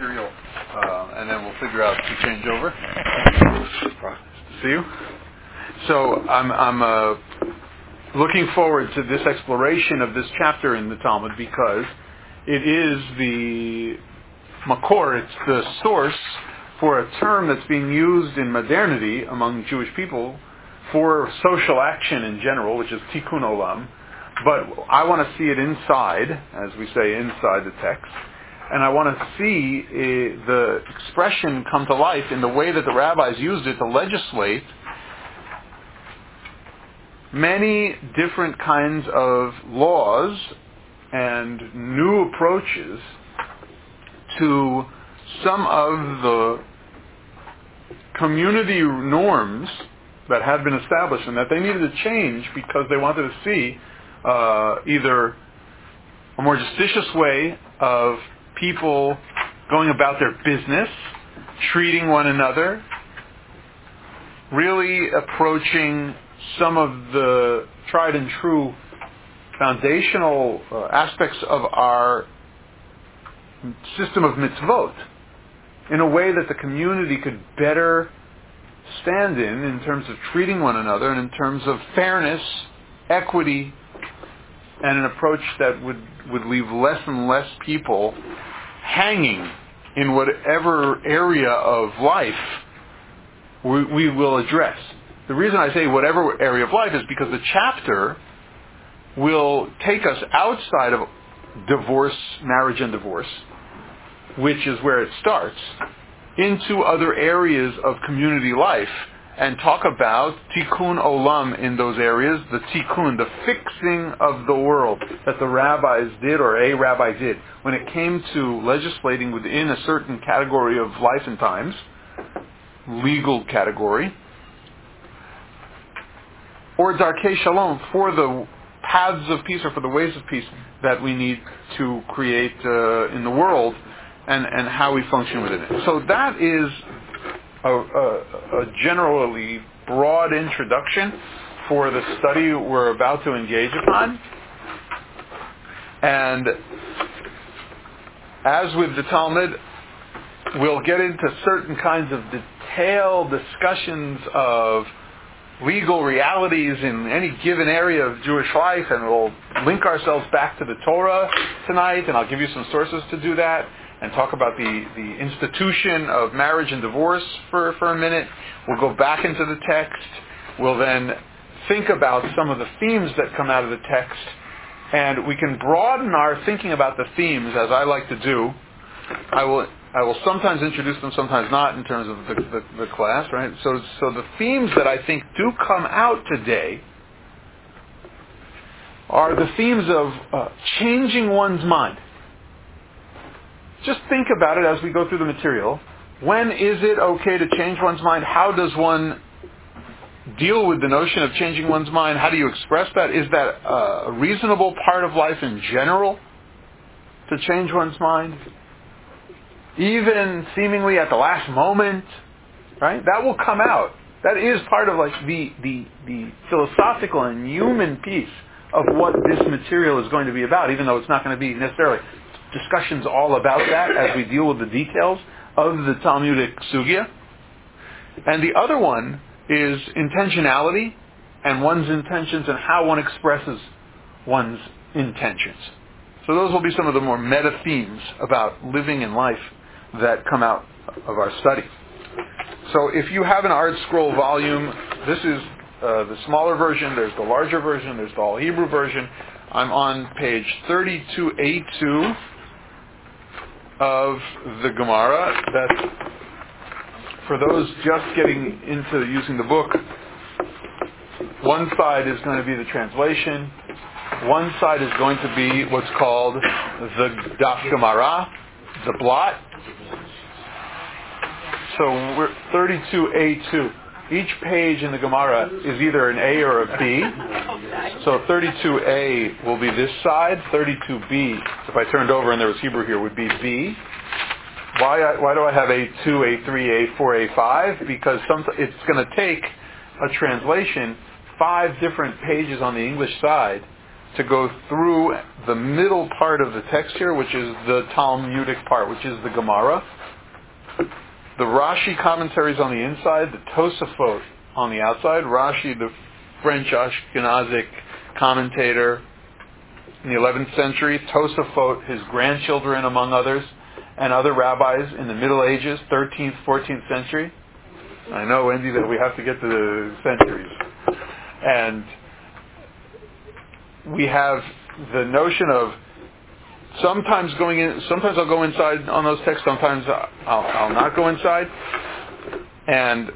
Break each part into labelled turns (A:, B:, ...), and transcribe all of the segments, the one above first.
A: material, and then we'll figure out to change over. See you. So I'm looking forward to this exploration of this chapter in the Talmud because it is the makor, it's the source for a term that's being used in modernity among Jewish people for social action in general, which is tikkun olam. But I want to see it inside, as we say, inside the text. And I want to see the expression come to life in the way that the rabbis used it to legislate many different kinds of laws and new approaches to some of the community norms that had been established and that they needed to change because they wanted to see either a more justitious way of people going about their business, treating one another, really approaching some of the tried and true foundational aspects of our system of mitzvot in a way that the community could better stand in terms of treating one another and in terms of fairness, equity, and an approach that would leave less and less people hanging in whatever area of life we will address. The reason I say whatever area of life is because the chapter will take us outside of divorce, marriage and divorce, which is where it starts, into other areas of community life and talk about tikkun olam in those areas, the tikkun, the fixing of the world that the rabbis did or a rabbi did when it came to legislating within a certain category of life and times, legal category, or darkei shalom, for the paths of peace or for the ways of peace that we need to create in the world and how we function within it. So that is a generally broad introduction for the study we're about to engage upon. And as with the Talmud, we'll get into certain kinds of detailed discussions of legal realities in any given area of Jewish life, and we'll link ourselves back to the Torah tonight, and I'll give you some sources to do that, and talk about the institution of marriage and divorce for a minute. We'll go back into the text. We'll then think about some of the themes that come out of the text, and we can broaden our thinking about the themes, as I like to do. I will sometimes introduce them, sometimes not, in terms of the class, right? So the themes that I think do come out today are the themes of changing one's mind. Just think about it as we go through the material. When is it okay to change one's mind? How does one deal with the notion of changing one's mind? How do you express that? Is that a reasonable part of life in general to change one's mind? Even seemingly at the last moment, right? That will come out. That is part of like the philosophical and human piece of what this material is going to be about, even though it's not going to be necessarily discussions all about that as we deal with the details of the Talmudic sugya. And the other one is intentionality and one's intentions and how one expresses one's intentions. So those will be some of the more meta themes about living in life that come out of our study. So if you have an Art Scroll volume, this is the smaller version, there's the larger version, there's the All Hebrew version. I'm on page 32A2 of the Gemara. That's for those just getting into using the book. One side is going to be the translation. One side is going to be what's called the Daf Gemara, the blot. So we're 32A2. Each page in the Gemara is either an A or a B. So 32A will be this side. 32B, if I turned over and there was Hebrew here, would be B. Why do I have A2, A3, A4, A5? Because it's going to take a translation 5 different pages on the English side to go through the middle part of the text here, which is the Talmudic part, which is the Gemara. The Rashi commentaries on the inside, the Tosafot on the outside. Rashi, the French Ashkenazic commentator in the 11th century. Tosafot, his grandchildren among others, and other rabbis in the Middle Ages, 13th, 14th century. I know, Wendy, that we have to get to the centuries. And we have the notion of sometimes I'll go inside on those texts, sometimes I'll not go inside. And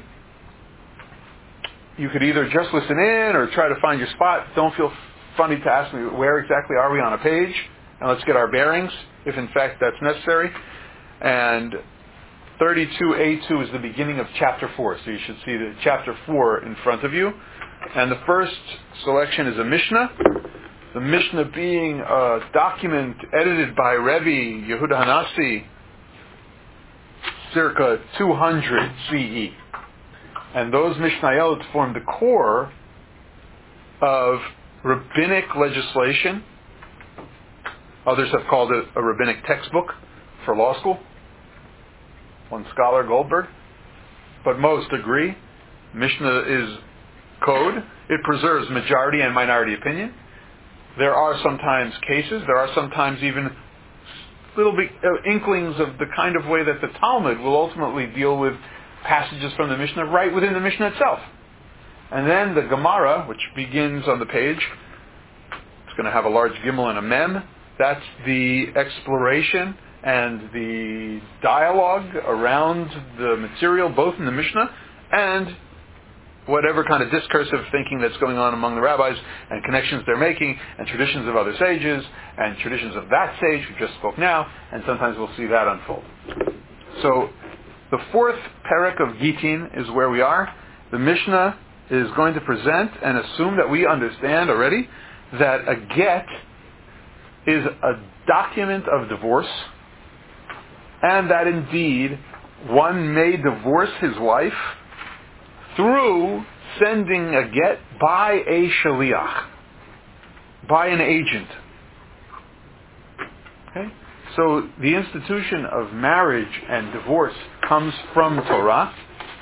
A: you could either just listen in or try to find your spot. Don't feel funny to ask me where exactly are we on a page, and let's get our bearings, if in fact that's necessary. And 32a2 is the beginning of chapter 4, so you should see the chapter 4 in front of you. And the first selection is a Mishnah. The Mishnah being a document edited by Rebbe Yehuda Hanassi, circa 200 CE. And those Mishnayot form the core of rabbinic legislation. Others have called it a rabbinic textbook for law school. One scholar, Goldberg. But most agree. Mishnah is code. It preserves majority and minority opinion. There are sometimes cases, there are sometimes even little bit inklings of the kind of way that the Talmud will ultimately deal with passages from the Mishnah right within the Mishnah itself. And then the Gemara, which begins on the page, it's going to have a large gimel and a mem. That's the exploration and the dialogue around the material, both in the Mishnah and whatever kind of discursive thinking that's going on among the rabbis and connections they're making and traditions of other sages and traditions of that sage who just spoke now, and sometimes we'll see that unfold. So the fourth perek of Gitin is where we are. The Mishnah is going to present and assume that we understand already that a get is a document of divorce, and that indeed one may divorce his wife through sending a get by a shaliach, by an agent. Okay? So the institution of marriage and divorce comes from Torah.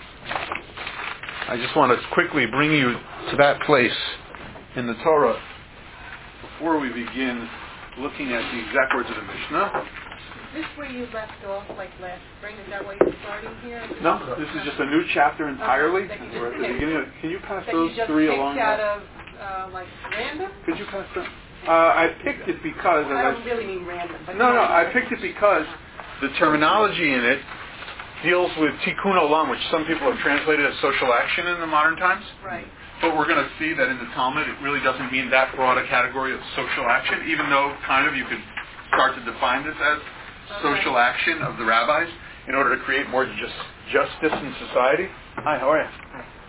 A: I just want to quickly bring you to that place in the Torah before we begin looking at the exact words of the Mishnah.
B: Is this where you left off, like last spring? Is that why you're starting here?
A: No, this is just a new chapter entirely. We're at the beginning. Can you pass those three along?
B: That you just picked out of, random?
A: Could you pass them? I picked it because...
B: I don't really mean random. But
A: no, I picked it because the terminology in it deals with tikkun olam, which some people have translated as social action in the modern times.
B: Right.
A: But we're going to see that in the Talmud it really doesn't mean that broad a category of social action, even though kind of you could start to define this as social action of the rabbis in order to create more justice in society. Hi, how are you?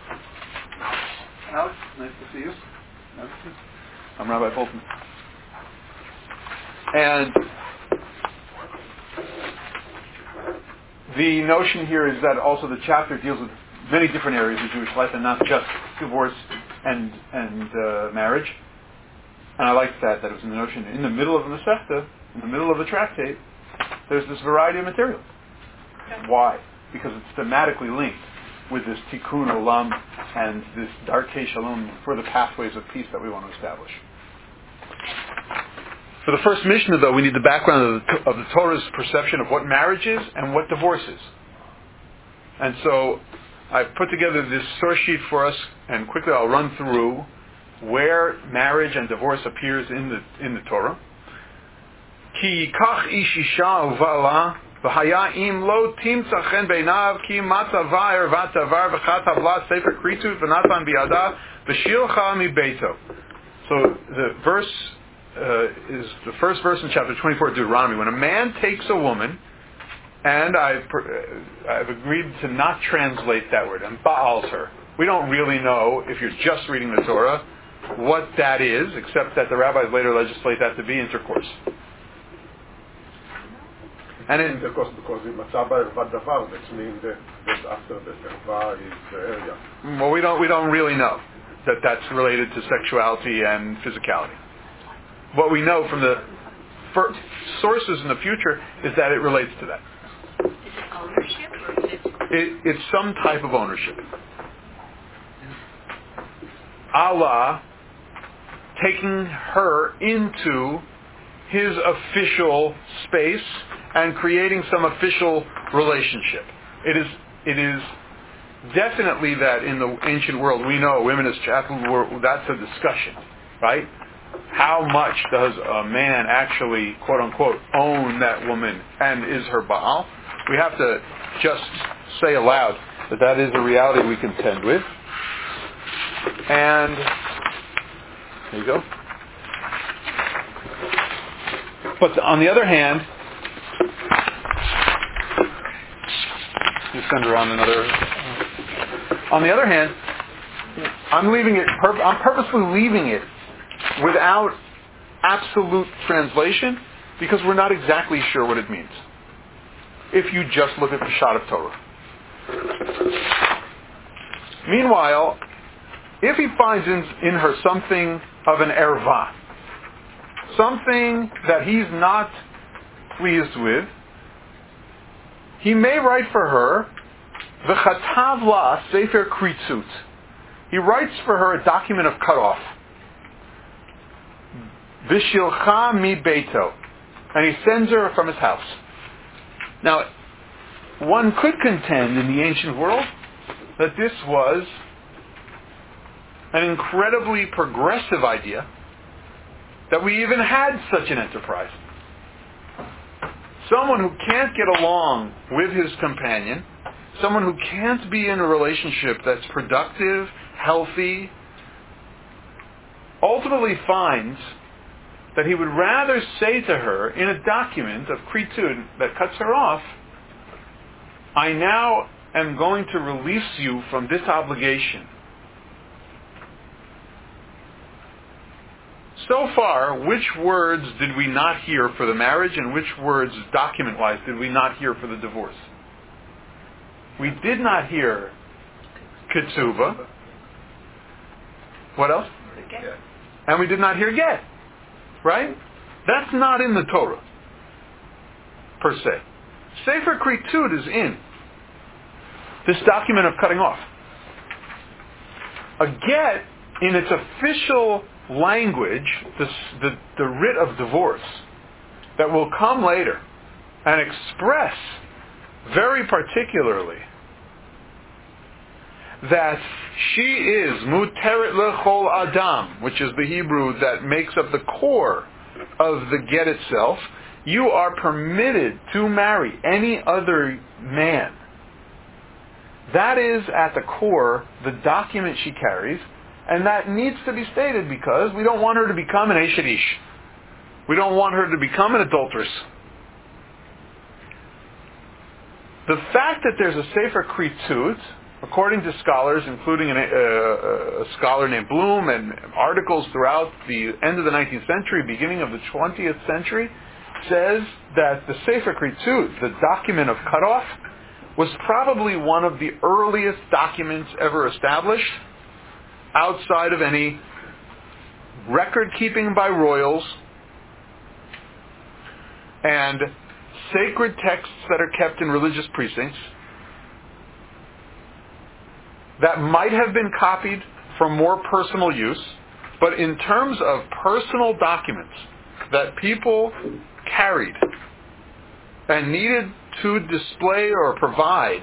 A: Alex, nice to see you. I'm Rabbi Fulton. And the notion here is that also the chapter deals with many different areas of Jewish life and not just divorce and marriage. And I liked that it was in the notion in the middle of the Masechta, in the middle of the tractate, there's this variety of material.
B: Okay.
A: Why? Because it's thematically linked with this tikkun olam and this darkei shalom for the pathways of peace that we want to establish. For the first Mishnah, though, we need the background of the Torah's perception of what marriage is and what divorce is. And so I put together this source sheet for us, and quickly I'll run through where marriage and divorce appears in the Torah. Ki yikach ish isha uvala v'haya im lo timtza chen beinav ki matava ervat davar v'chat havla sefer kritut v'natan biada v'shilcha mi beito. So the verse is the first verse in chapter 24 of Deuteronomy. When a man takes a woman, and I've agreed to not translate that word, and ba'als her. We don't really know, if you're just reading the Torah, what that is, except that the rabbis later legislate that to be intercourse. And
C: because the matzah ervat davar, which means that after the erva is the area.
A: Well, we don't really know that that's related to sexuality and physicality. what we know from the sources in the future is that it relates to that.
B: Is it ownership or is it?
A: It's some type of ownership. Allah taking her into his official space and creating some official relationship. It is definitely that in the ancient world we know women as chattel, that's a discussion, right? How much does a man actually, quote unquote, own that woman and is her Baal? We have to just say aloud that that is a reality we contend with. And there you go. But on the other hand, you send around another. On the other hand, I'm leaving it. I'm purposely leaving it without absolute translation because we're not exactly sure what it means. If you just look at the Pshat of Torah. Meanwhile, if he finds in her something of an erva, something that he's not pleased with, he may write for her v'chatav la sefer kritzut. He writes for her a document of cutoff. V'shilcha mi beito, and he sends her from his house. Now, one could contend in the ancient world that this was an incredibly progressive idea, that we even had such an enterprise. Someone who can't get along with his companion, someone who can't be in a relationship that's productive, healthy, ultimately finds that he would rather say to her in a document of kritud that cuts her off, I now am going to release you from this obligation. So far, which words did we not hear for the marriage and which words, document-wise, did we not hear for the divorce? We did not hear ketsuba. What else?
B: Get.
A: And we did not hear get. Right? That's not in the Torah, per se. Sefer Kritud is in this document of cutting off. A get, in its official language, the writ of divorce, that will come later and express very particularly that she is muteret lechol adam, which is the Hebrew that makes up the core of the get itself. You are permitted to marry any other man. That is at the core the document she carries, and that needs to be stated because we don't want her to become an Eshet Ish. We don't want her to become an adulteress. The fact that there's a Sefer Kritzut, according to scholars, including a scholar named Bloom, and articles throughout the end of the 19th century, beginning of the 20th century, says that the Sefer Kritzut, the document of cutoff, was probably one of the earliest documents ever established outside of any record keeping by royals and sacred texts that are kept in religious precincts that might have been copied for more personal use, but in terms of personal documents that people carried and needed to display or provide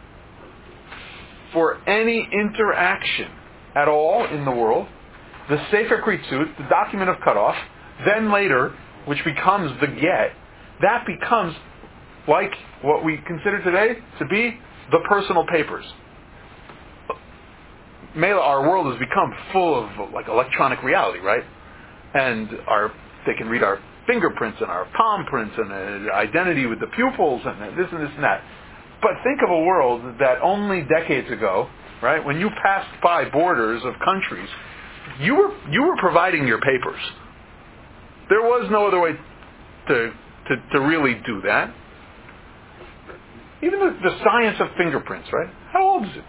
A: for any interaction at all in the world, the Sefer Kritzut, the document of cutoff, then later, which becomes the get, that becomes like what we consider today to be the personal papers. Our world has become full of like electronic reality, right? And they can read our fingerprints and our palm prints and identity with the pupils and this and this and that. But think of a world that only decades ago, right, when you passed by borders of countries, you were providing your papers. There was no other way to really do that. Even the science of fingerprints, right? How old is it?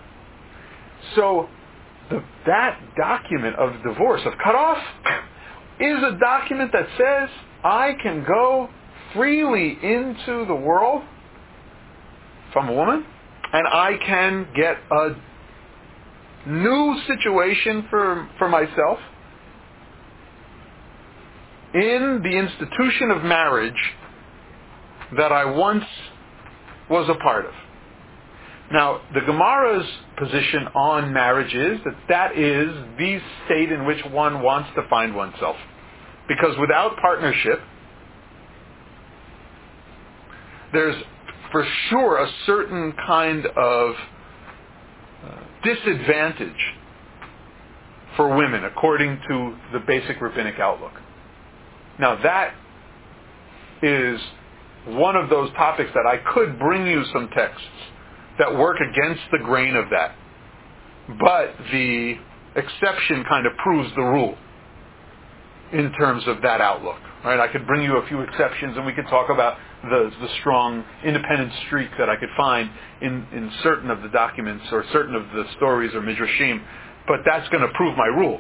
A: So that document of divorce, of cutoff, is a document that says I can go freely into the world from a woman, and I can get a new situation for myself in the institution of marriage that I once was a part of. Now, the Gemara's position on marriage is that is the state in which one wants to find oneself. Because without partnership, there's for sure a certain kind of disadvantage for women according to the basic rabbinic outlook. Now that is one of those topics that I could bring you some texts that work against the grain of that. But the exception kind of proves the rule in terms of that outlook. Right? I could bring you a few exceptions and we could talk about the strong independent streak that I could find in certain of the documents or certain of the stories or midrashim, but that's going to prove my rule.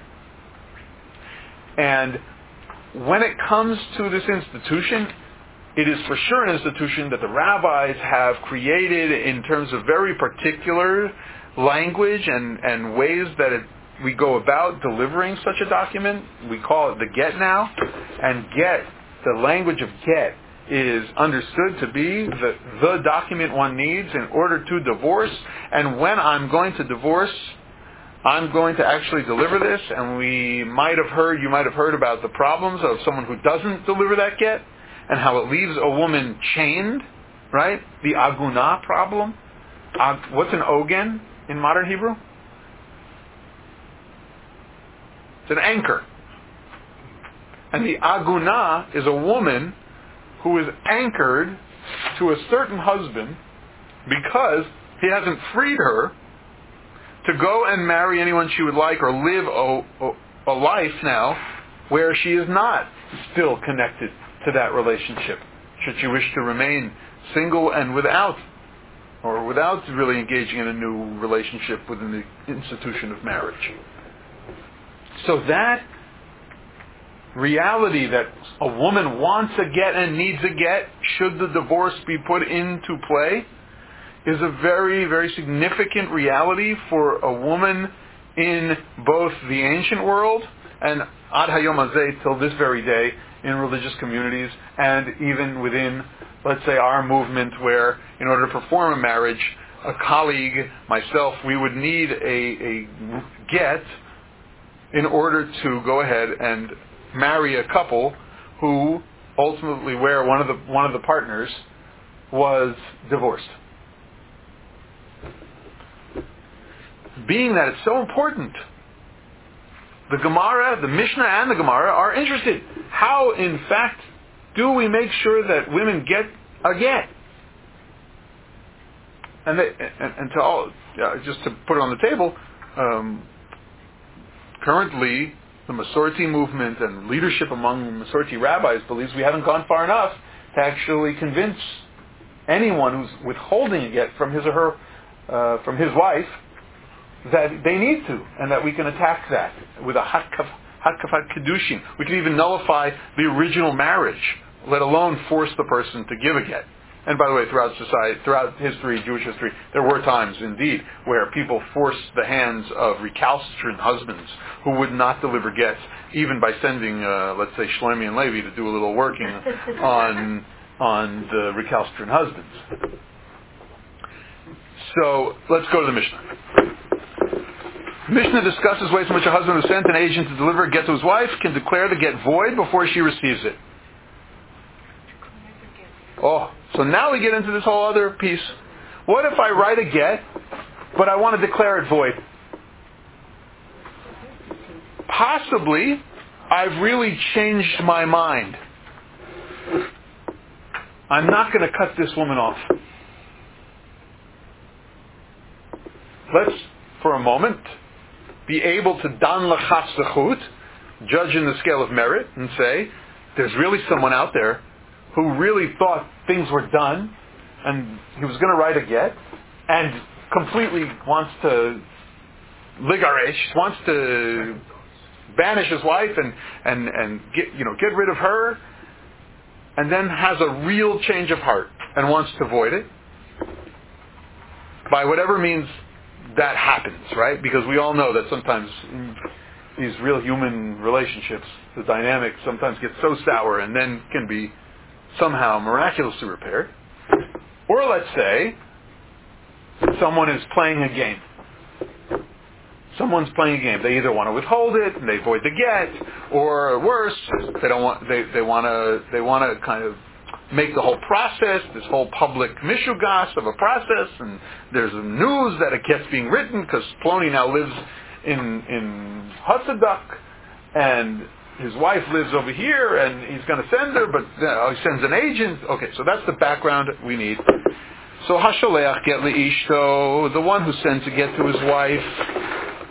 A: And when it comes to this institution, it is for sure an institution that the rabbis have created in terms of very particular language and ways that we go about delivering such a document. We call it the get now. And get, the language of get, is understood to be the document one needs in order to divorce. And when I'm going to divorce, I'm going to actually deliver this. And you might have heard about the problems of someone who doesn't deliver that get, and how it leaves a woman chained, right? The aguna problem. What's an ogen in modern Hebrew? It's an anchor. And the aguna is a woman who is anchored to a certain husband because he hasn't freed her to go and marry anyone she would like or live a life now where she is not still connected to that relationship, should she wish to remain single and without really engaging in a new relationship within the institution of marriage. So that reality that a woman wants a get and needs a get, should the divorce be put into play, is a very, very significant reality for a woman in both the ancient world and ad hayom hazeh, till this very day, in religious communities, and even within, let's say, our movement, where in order to perform a marriage, a colleague, myself, we would need a get in order to go ahead and marry a couple who ultimately, where one of the partners was divorced. Being that it's so important, the Gemara, the Mishnah and the Gemara are interested. How, in fact, do we make sure that women get a get? Just to put it on the table, currently the Masorti movement and leadership among Masorti rabbis believes we haven't gone far enough to actually convince anyone who's withholding a get from his or her, from his wife, that they need to, and that we can attack that with a hatkafat kedushin. We can even nullify the original marriage, let alone force the person to give a get. And by the way, throughout society, throughout history, Jewish history, there were times indeed where people forced the hands of recalcitrant husbands who would not deliver gets, even by sending, let's say, Shlomi and Levi to do a little working on the recalcitrant husbands. So let's go to the Mishnah. Mishnah discusses ways in which a husband who sent an agent to deliver a get to his wife can declare the get void before she receives it. Oh, so now we get into this whole other piece. What if I write a get, but I want to declare it void? Possibly, I've really changed my mind. I'm not going to cut this woman off. Let's, for a moment, be able to dan lachas zechut, judge in the scale of merit, and say, there's really someone out there who really thought things were done, and he was going to write a get, and completely wants to ligaresh, wants to banish his wife and get rid of her, and then has a real change of heart and wants to avoid it, by whatever means that happens, right? Because we all know that sometimes in these real human relationships, the dynamic sometimes gets so sour and then can be somehow miraculously repaired. Or let's say someone is playing a game. Someone's playing a game. They either want to withhold it and they avoid the get, or worse, they want to kind of make the whole process, this whole public mishugas of a process, and there's news that it gets being written because Plony now lives in Hutzadak, and his wife lives over here, and he's going to send her, but he sends an agent. Okay, so that's the background we need. So Hasholeach get liishto, the one who sends a get to his wife.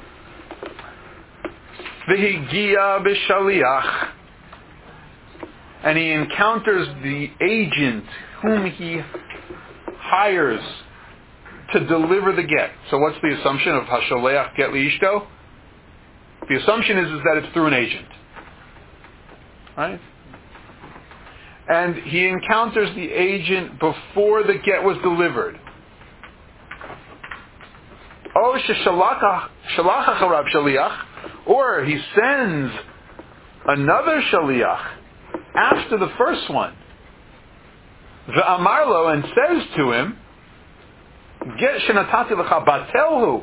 A: V'higia b'shaliach, and he encounters the agent whom he hires to deliver the get. So what's the assumption of Hasholeach get liishto? The assumption is that it's through an agent. Right? And he encounters the agent before the get was delivered. Oh, shalach acharav shaliach, or he sends another shaliach after the first one. V'amarlo, and says to him, get shenatati lecha batelhu.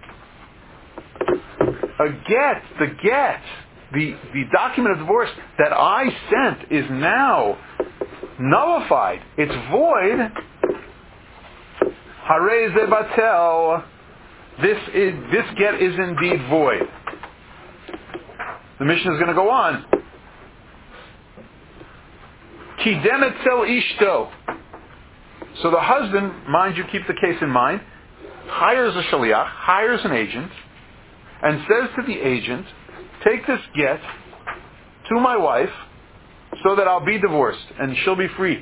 A: A get, the document of divorce that I sent is now nullified. It's void. Harei ze batel. This get is indeed void. The mission is going to go on. Kidem etzel ishto. So the husband, mind you, keep the case in mind, hires a shaliach, hires an agent, and says to the agent, take this get to my wife so that I'll be divorced and she'll be free.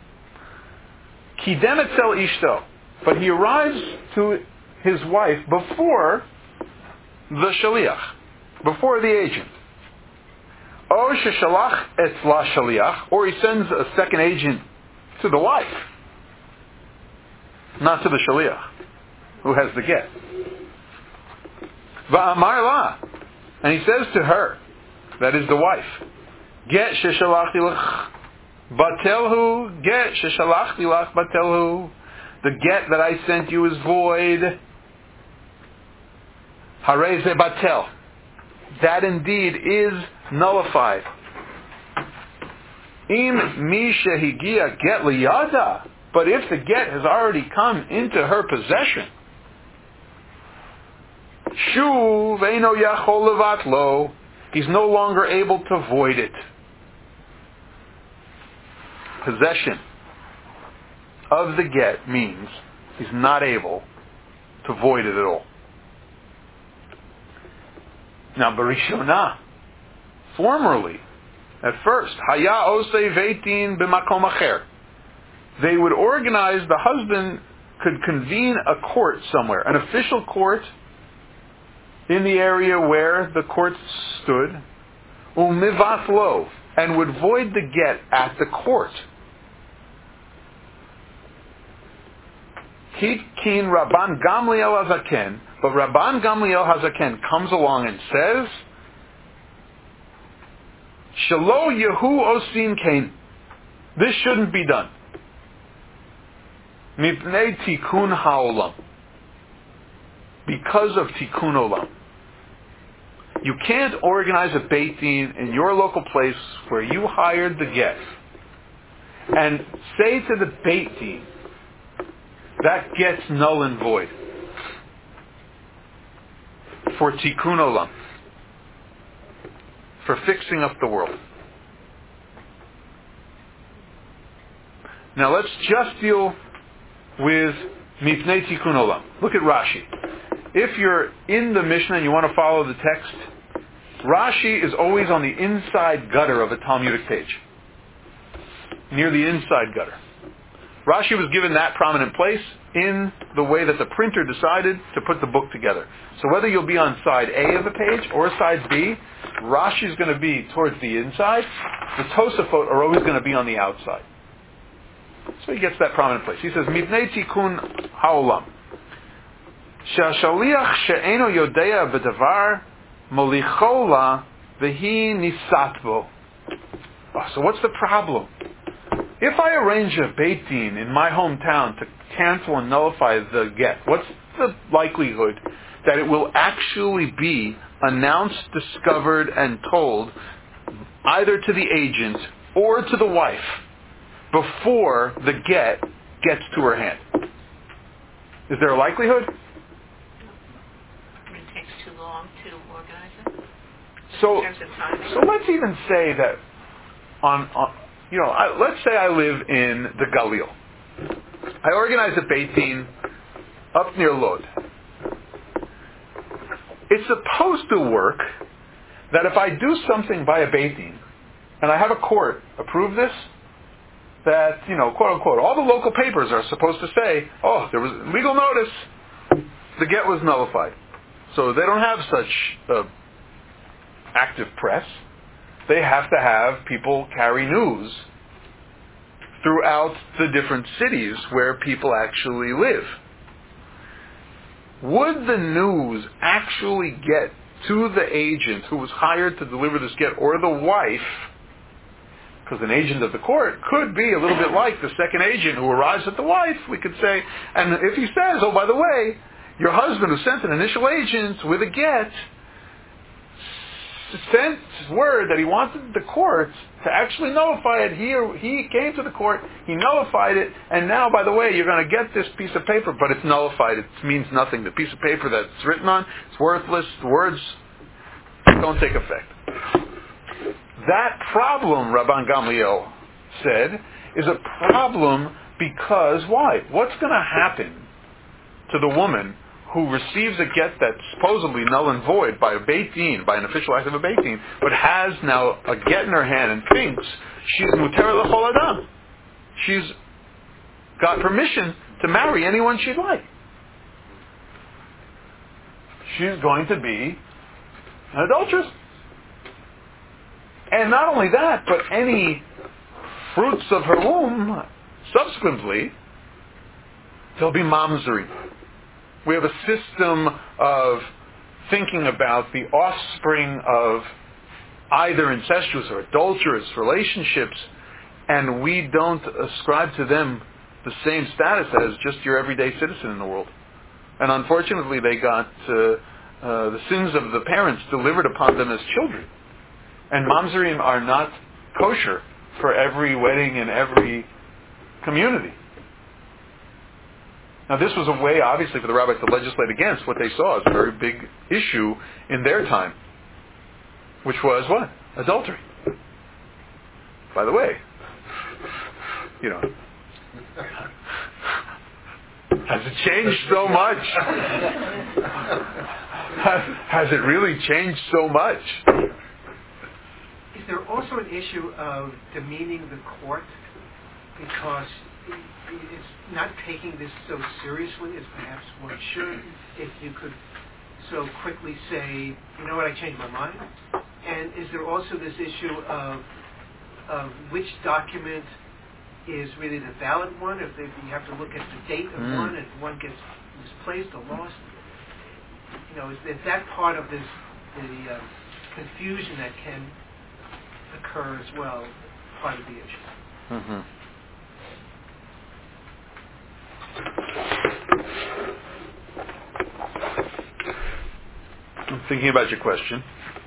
A: Kidem etzel ishto. But he arrives to his wife before the shaliach, before the agent. O sheshalach etzla shaliach, or he sends a second agent to the wife, not to the shaliach, who has the get. Va'amar la, and he says to her, that is the wife, get sheshalachti lach batelhu, get sheshalachti lach batelhu, the get that I sent you is void. Harei ze batel. That indeed is nullified. Im mi shehigia get liyada. But if the get has already come into her possession, shuv eino yachol levatlo, he's no longer able to void it. Possession of the get means he's not able to void it at all. Now, Barishona, formerly, at first, Haya osei veitin b'makom acher. They would organize, the husband could convene a court somewhere, an official court in the area where the court stood, umivatlo, and would void the get at the court. Hitkin Rabban Gamliel Hazaken, but Rabban Gamliel Hazaken comes along and says, Shalo Yehu Osin Kain, this shouldn't be done. Mipnei Tikkun Haolam, because of Tikkun Olam. You can't organize a Beit Din in your local place where you hired the guest and say to the Beit Din, that gets null and void for Tikkun Olam, for fixing up the world. Now let's just deal with Mipnei Tikkun Olam. Look at Rashi. If you're in the Mishnah and you want to follow the text, Rashi is always on the inside gutter of a Talmudic page, near the inside gutter. Rashi was given that prominent place in the way that the printer decided to put the book together. So whether you'll be on side A of the page or side B, Rashi is going to be towards the inside. The Tosafot are always going to be on the outside. So he gets that prominent place. He says, Mivnei Tikkun Haolam. Shashaliach she'eno yodea b'davar molichola v'hi nisatbo. So what's the problem? If I arrange a Beit Din in my hometown to cancel and nullify the get, what's the likelihood that it will actually be announced, discovered, and told either to the agent or to the wife before the get gets to her hand? Is there a likelihood?
B: It takes too long to organize it.
A: So
B: In terms of timing.
A: so let's even say that let's say I live in the Galil. I organize a Beit Din up near Lod. It's supposed to work that if I do something by a Beit Din, and I have a court approve this, that, quote unquote, all the local papers are supposed to say, oh, there was legal notice, the get was nullified. So they don't have such active press. They have to have people carry news throughout the different cities where people actually live. Would the news actually get to the agent who was hired to deliver this get, or the wife? Because an agent of the court could be a little bit like the second agent who arrives at the wife, we could say. And if he says, oh, by the way, your husband who sent an initial agent with a get sent word that he wanted the court to actually nullify it. He came to the court, he nullified it, and now, by the way, you're going to get this piece of paper, but it's nullified. It means nothing. The piece of paper that it's written on, it's worthless. The words don't take effect. That problem, Rabban Gamliel said, is a problem because why? What's going to happen to the woman who receives a get that's supposedly null and void by a Beit Din, by an official act of a Beit Din, but has now a get in her hand and thinks she's muter l'chol adam. She's got permission to marry anyone she'd like. She's going to be an adulteress. And not only that, but any fruits of her womb, subsequently, there'll be mamzering. We have a system of thinking about the offspring of either incestuous or adulterous relationships, and we don't ascribe to them the same status as just your everyday citizen in the world. And unfortunately, they got the sins of the parents delivered upon them as children. And mamzerim are not kosher for every wedding in every community. Now, this was a way, obviously, for the rabbis to legislate against what they saw as a very big issue in their time, which was what? Adultery. By the way, has it changed so much? Has it really changed so much?
D: Is there also an issue of demeaning the court because it's not taking this so seriously as perhaps one should? If you could so quickly say, you know what, I changed my mind? And is there also this issue of which document is really the valid one? If you have to look at the date of one, and one gets misplaced or lost, is that part of the confusion that can occur as well, part of the issue?
A: Mm-hmm. I'm thinking about your question.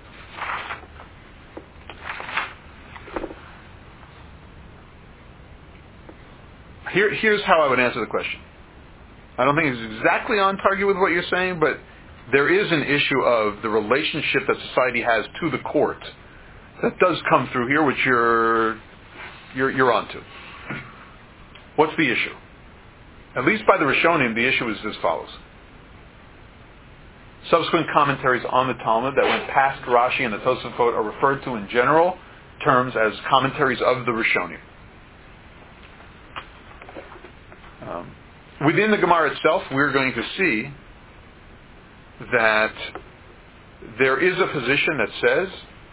A: Here's how I would answer the question. I don't think it's exactly on target with what you're saying, but there is an issue of the relationship that society has to the court that does come through here, which you're onto. What's the issue? At least by the Rishonim, the issue is as follows. Subsequent commentaries on the Talmud that went past Rashi and the Tosafot are referred to in general terms as commentaries of the Rishonim. Within the Gemara itself, we're going to see that there is a position that says,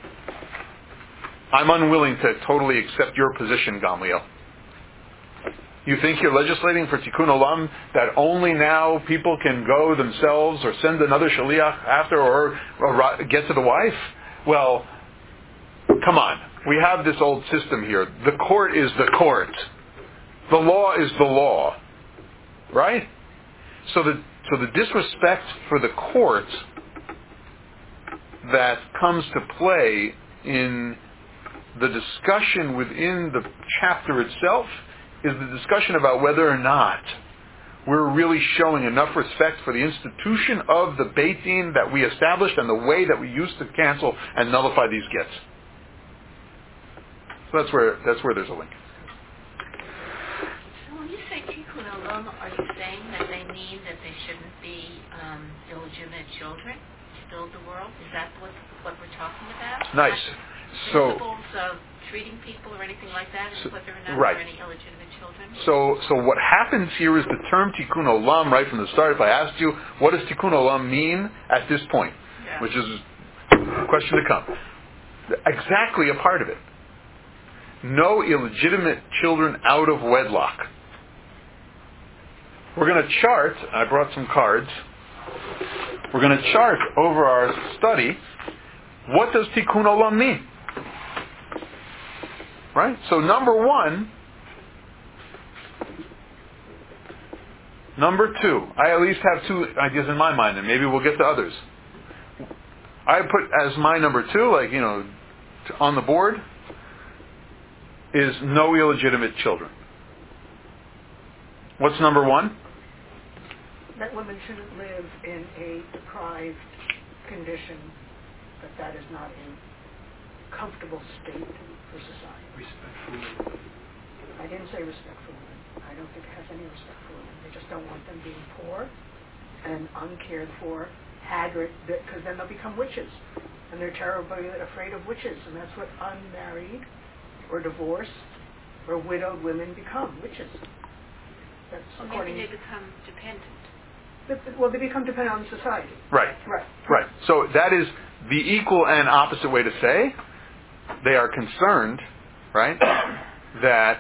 A: I'm unwilling to totally accept your position, Gamliel. You think you're legislating for Tikkun Olam that only now people can go themselves or send another shaliach after or get to the wife? Well, come on. We have this old system here. The court is the court. The law is the law. Right? So the disrespect for the court that comes to play in the discussion within the chapter itself is the discussion about whether or not we're really showing enough respect for the institution of the Beit Din that we established and the way that we used to cancel and nullify these gets. So that's where there's a link.
B: So when you say Tikkun Olam, are you saying that they mean that they shouldn't be illegitimate children to build the world? Is that what we're talking about?
A: Nice.
B: Principles of treating people or anything like that, and whether or not
A: right.
B: there are any illegitimate children?
A: So what happens here is the term Tikkun Olam, right from the start, if I asked you, what does Tikkun Olam mean at this point?
B: Yeah.
A: Which is a question to come. Exactly a part of it. No illegitimate children out of wedlock. We're going to chart, I brought some cards, we're going to chart over our study, what does Tikkun Olam mean? Right? So number one, number two, I at least have two ideas in my mind, and maybe we'll get to others. I put as my number two, on the board, is no illegitimate children. What's number one?
E: That women shouldn't live in a deprived condition, that is not a comfortable state for society.
D: Respect for women.
E: I didn't say respect for women. I don't think it has any respect for women. They just don't want them being poor and uncared for, haggard, because then they'll become witches. And they're terribly afraid of witches. And that's what unmarried or divorced or widowed women become, witches. That's
B: Maybe they become dependent.
E: They become dependent on society.
A: Right.
E: Right.
A: Right. So that is the equal and opposite way to say they are concerned, right, that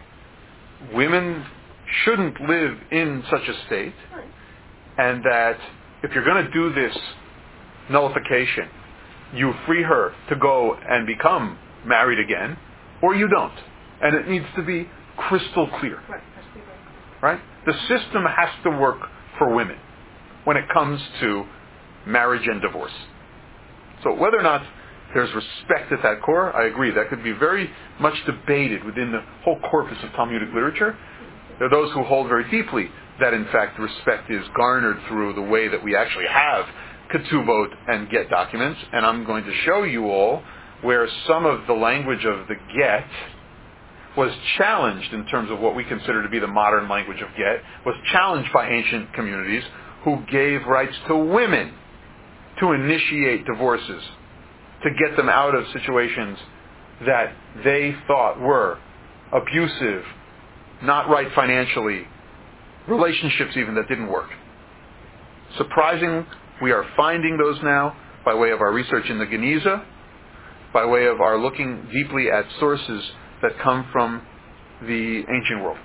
A: women shouldn't live in such a state, and that if you're going to do this nullification, you free her to go and become married again, or you don't. And it needs to be crystal clear.
E: Right.
A: Right? The system has to work for women when it comes to marriage and divorce. So whether or not there's respect at that core, I agree. That could be very much debated within the whole corpus of Talmudic literature. There are those who hold very deeply that, in fact, respect is garnered through the way that we actually have ketubot and get documents. And I'm going to show you all where some of the language of the get was challenged in terms of what we consider to be the modern language of get, was challenged by ancient communities who gave rights to women to initiate divorces, to get them out of situations that they thought were abusive, not right financially, relationships even that didn't work. Surprising, we are finding those now by way of our research in the Geniza, by way of our looking deeply at sources that come from the ancient world.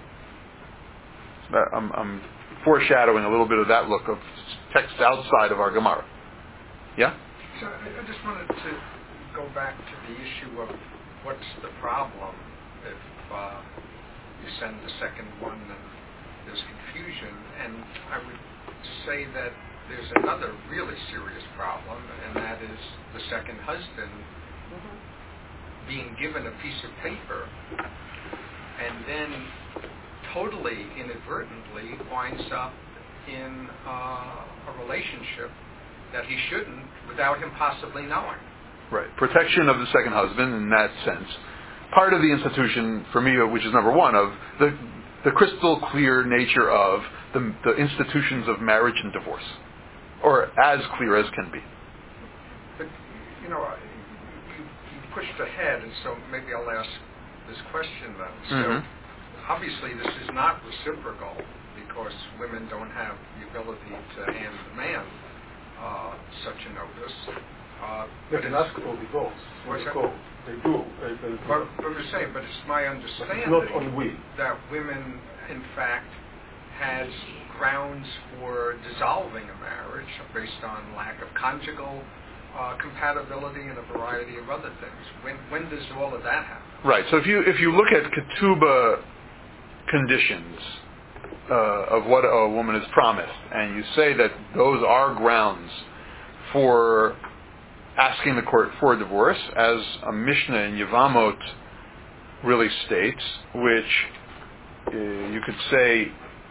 A: I'm foreshadowing a little bit of that look of texts outside of our Gemara. Yeah?
F: So I just wanted to go back to the issue of what's the problem if you send the second one and there's confusion. And I would say that there's another really serious problem, and that is the second husband being given a piece of paper and then totally inadvertently winds up in a relationship that he shouldn't without him possibly knowing.
A: Right. Protection of the second husband in that sense. Part of the institution, for me, which is number one, of the crystal clear nature of the institutions of marriage and divorce. Or as clear as can be.
F: But, you pushed ahead, and so maybe I'll ask this question then. So, obviously this is not reciprocal because women don't have the ability to hand the man such a notice.
C: They can ask for divorce.
F: What's that?
C: They do.
F: But I'm just saying, but it's my understanding
C: not on will.
F: that women, in fact, has grounds for dissolving a marriage based on lack of conjugal compatibility and a variety of other things. When does all of that happen?
A: Right. So if you look at ketubah conditions of what a woman is promised, and you say that those are grounds for asking the court for a divorce, as a Mishnah in Yevamot really states, which you could say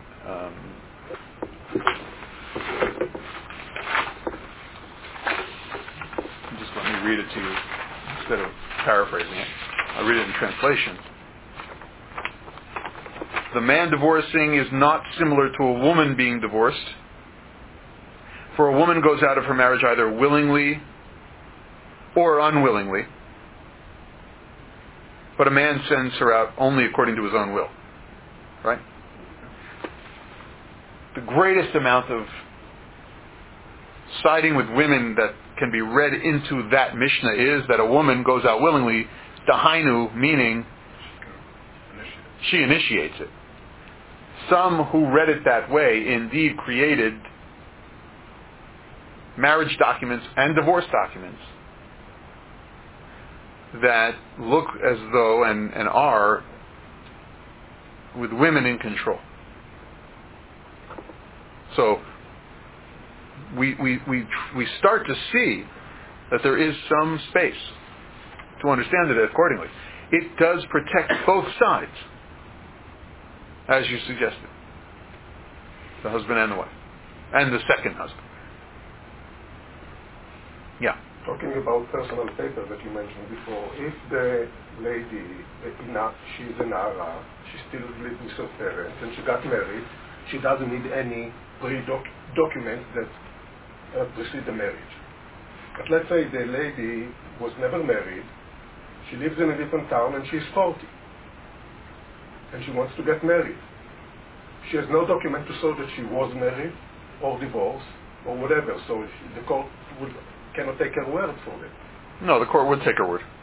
A: just let me read it to you instead of paraphrasing it. I'll read it in translation. The man divorcing is not similar to a woman being divorced, for a woman goes out of her marriage either willingly or unwillingly, but a man sends her out only according to his own will. Right? The greatest amount of siding with women that can be read into that Mishnah is that a woman goes out willingly, dahainu, meaning she initiates it. Some who read it that way indeed created marriage documents and divorce documents that look as though and are with women in control. So we start to see that there is some space to understand it accordingly. It does protect both sides, as you suggested, the husband and the wife, and the second husband. Yeah.
C: Talking about personal paper that you mentioned before, if the lady, she's a Nara, she still lives with her parents, and she got married, she doesn't need any documents that precede the marriage. But let's say the lady was never married, she lives in a different town, and she's 40, and she wants to get married. She has no document to show that she was married, or divorced, or whatever, so the court cannot take her word for it.
A: No, the court would take her word.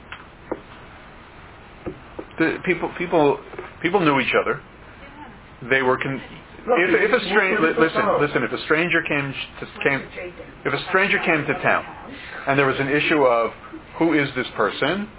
A: People knew each other. They were if a stranger came to town, and there was an issue of who is this person,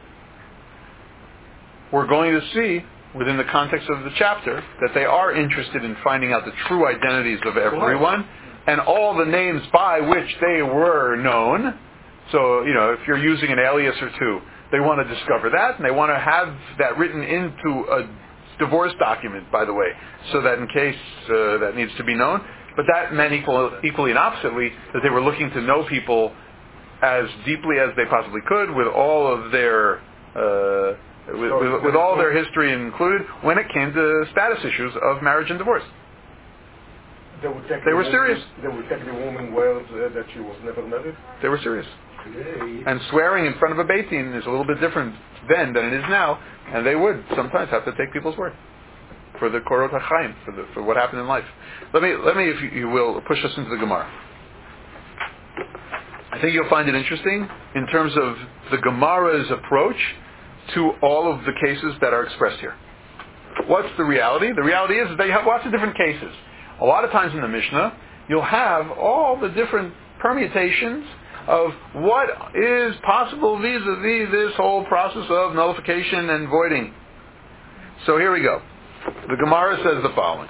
A: we're going to see within the context of the chapter that they are interested in finding out the true identities of everyone and all the names by which they were known. So, if you're using an alias or two, they want to discover that, and they want to have that written into a divorce document, by the way, so that in case that needs to be known. But that meant equally and oppositely that they were looking to know people as deeply as they possibly could, with all of their with all their history included, when it came to status issues of marriage and divorce.
C: They were serious. They would take the woman word that she was never married?
A: They were serious. And swearing in front of a Beit Din is a little bit different then than it is now, and they would sometimes have to take people's word for the Korot HaChaim, for what happened in life. Let me, if you will, push us into the Gemara. I think you'll find it interesting in terms of the Gemara's approach to all of the cases that are expressed here. What's the reality? The reality is that you have lots of different cases. A lot of times in the Mishnah, you'll have all the different permutations of what is possible vis-a-vis this whole process of nullification and voiding. So here we go. The Gemara says the following.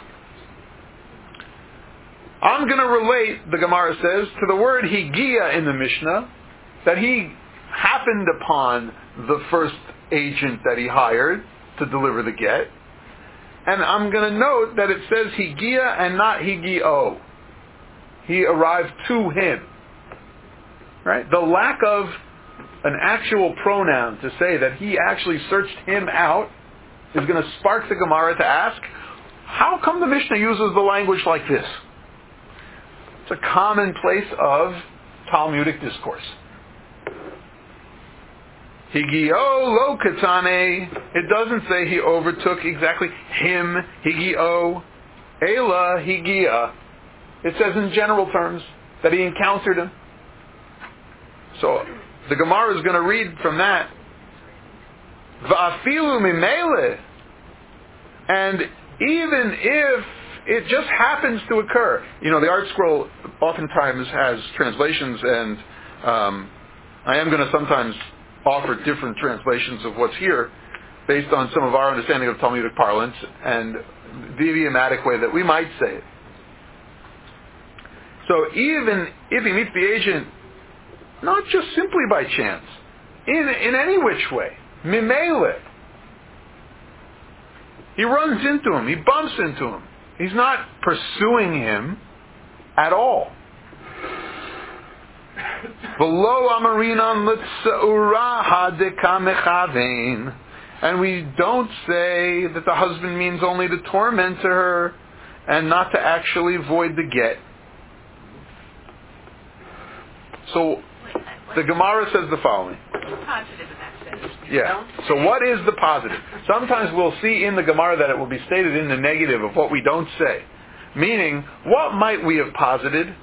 A: I'm going to relate, the Gemara says, to the word higia in the Mishnah, that he happened upon the first agent that he hired to deliver the get. And I'm going to note that it says higia and not higio. He arrived to him. Right? The lack of an actual pronoun to say that he actually searched him out is going to spark the Gemara to ask, how come the Mishnah uses the language like this? It's a common place of Talmudic discourse. Higio lo katane. It doesn't say he overtook exactly him. Higio. Ela higia. It says in general terms that he encountered him. So the Gemara is going to read from that. Va'afilu mimele. And even if it just happens to occur, the Art Scroll oftentimes has translations, and I am going to sometimes offer different translations of what's here based on some of our understanding of Talmudic parlance and the idiomatic way that we might say it. So even if he meets the agent, not just simply by chance, in any which way, mimele, he runs into him, he bumps into him. He's not pursuing him at all. V'lo amarinan l'tze'uraha dekamechavein. And we don't say that the husband means only to torment her and not to actually void the get. So the Gemara says the following.
B: What's positive in that sentence?
A: Yeah. So what is the positive? Sometimes we'll see in the Gemara that it will be stated in the negative of what we don't say. Meaning, what might we have posited?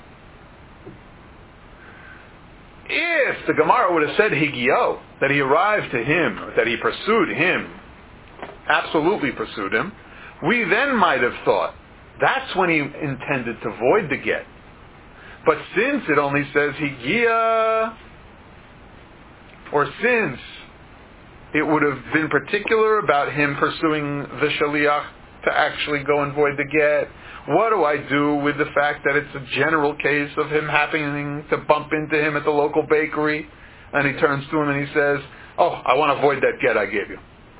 A: If the Gemara would have said higio, that he arrived to him, or that he pursued him, absolutely pursued him, we then might have thought, that's when he intended to void the get. But since it only says higia, or since it would have been particular about him pursuing the shaliach to actually go and void the get, what do I do with the fact that it's a general case of him happening to bump into him at the local bakery, and he turns to him and he says, oh, I want to void that get I gave you.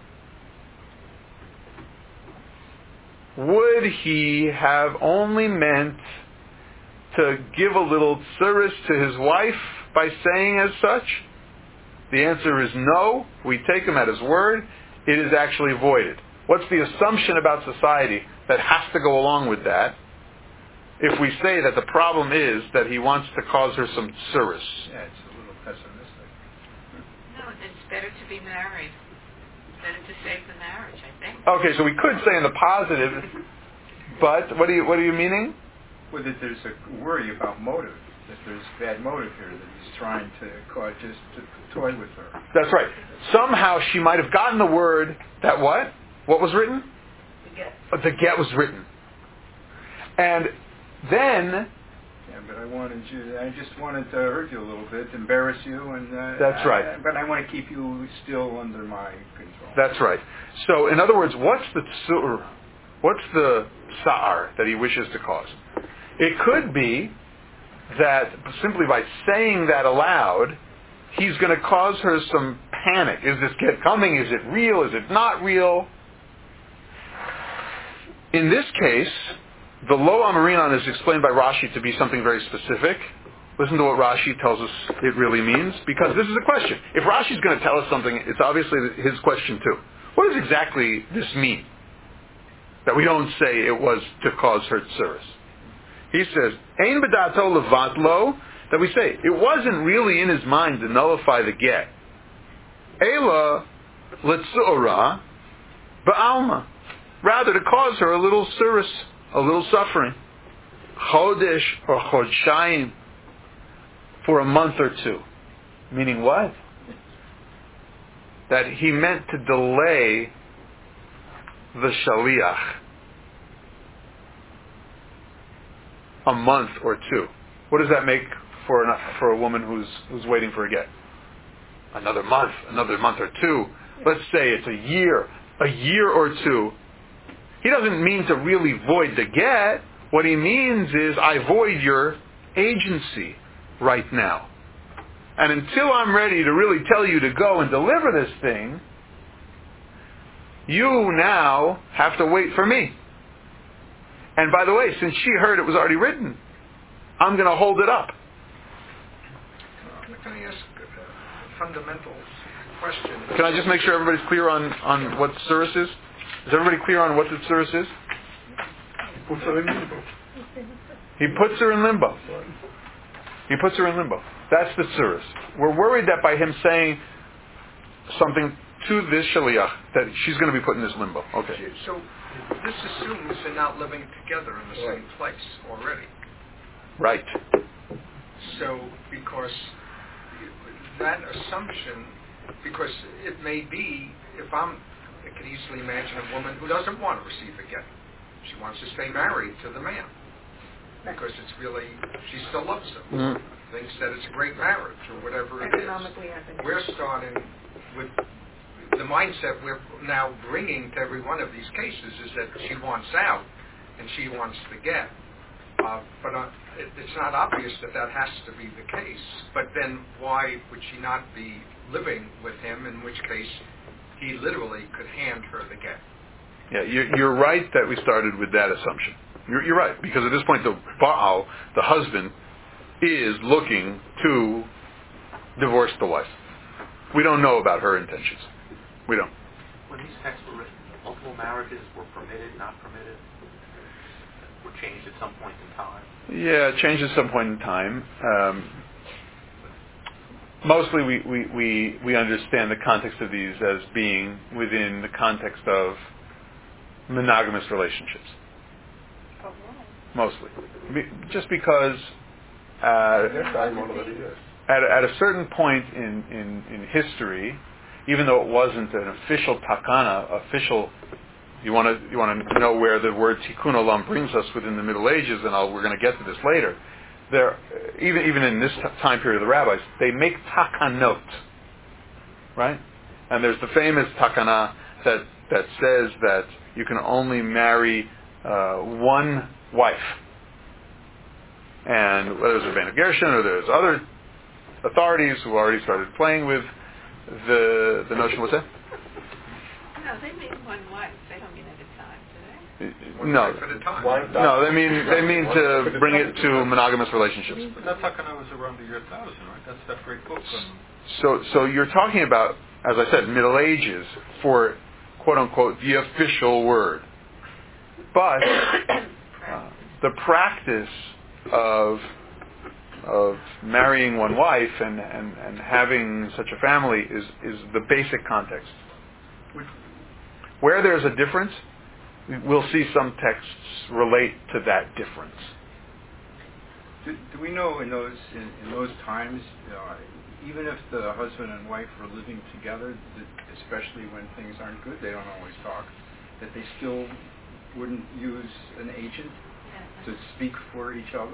A: Would he have only meant to give a little tsuris to his wife by saying as such? The answer is no. We take him at his word. It is actually voided. What's the assumption about society that has to go along with that if we say that the problem is that he wants to cause her some tsuris?
F: Yeah, it's a little pessimistic.
B: No, it's better to be married. It's better to save the marriage, I think.
A: Okay, so we could say in the positive, but what are you meaning?
G: Well, that there's a worry about motive, that there's bad motive here, that he's trying to cause just to toy with her.
A: That's right. Somehow she might have gotten the word that what? What was written?
B: The get.
A: The get was written. And then...
G: Yeah, but I just wanted to hurt you a little bit, embarrass you, and...
A: That's right.
G: But I want to keep you still under my control.
A: That's right. So, in other words, what's the sa'ar that he wishes to cause? It could be that simply by saying that aloud, he's going to cause her some panic. Is this get coming? Is it real? Is it not real? In this case, the lo amarinan is explained by Rashi to be something very specific. Listen to what Rashi tells us it really means, because this is a question. If Rashi's going to tell us something, it's obviously his question too. What does exactly this mean? That we don't say it was to cause her tsuris. He says, Ein b'dato levatlo, that we say, it wasn't really in his mind to nullify the get. Ela letzura ba'alma. Rather to cause her a little tsuris, a little suffering. Chodesh or chodshayim, for a month or two. Meaning what? That he meant to delay the shaliach a month or two. What does that make for a woman who's waiting for a get? Another month or two. Let's say it's a year or two. He doesn't mean to really void the get. What he means is, I void your agency right now. And until I'm ready to really tell you to go and deliver this thing, you now have to wait for me. And by the way, since she heard it was already written, I'm going to hold it up.
F: Can I ask a fundamental question?
A: Can I just make sure everybody's clear on what tsuris is? Is everybody clear on what the tsuris is? He puts her in limbo. He puts her in limbo. That's the tsuris. We're worried that by him saying, something to this shaliach that she's going to be put in this limbo. Okay.
F: So this assumes they're not living together in the same place already.
A: Right.
F: So because that assumption, because it may be, I could easily imagine a woman who doesn't want to receive a get. She wants to stay married to the man because it's really, she still loves him.
A: Mm-hmm.
F: Thinks that it's a great marriage or whatever it is. We're starting with the mindset we're now bringing to every one of these cases is that she wants out and she wants the get. But it's not obvious that has to be the case. But then why would she not be living with him, in which case he literally could hand her the get?
A: Yeah, you're right that we started with that assumption. You're right, because at this point the Baal, the husband, is looking to divorce the wife. We don't know about her intentions. We don't.
H: When these texts were written, multiple marriages were permitted, not permitted, were changed at some point in time.
A: Yeah, changed at some point in time. Mostly we understand the context of these as being within the context of monogamous relationships. Mostly. Just because at a certain point in history, even though it wasn't an official takana, you want to know where the word tikkun olam brings us within the Middle Ages, and we're going to get to this later. There, even in this time period of the rabbis, they make takanot, right? And there's the famous takana that says that you can only marry one wife. And whether it's Rebbeinu Gershon or there's other authorities who already started playing with the notion, what's that?
B: No, they mean one wife. They don't mean at a time, do they?
A: No, they mean to bring it to monogamous relationships.
G: But that takana was around the year 1000, right? That's that great book.
A: So you're talking about, as I said, Middle Ages for quote unquote the official word, but the practice of marrying one wife and having such a family is the basic context. Where there's a difference, we'll see some texts relate to that difference.
G: Do we know in those times, even if the husband and wife are living together, especially when things aren't good, they don't always talk, that they still wouldn't use an agent to speak for each other?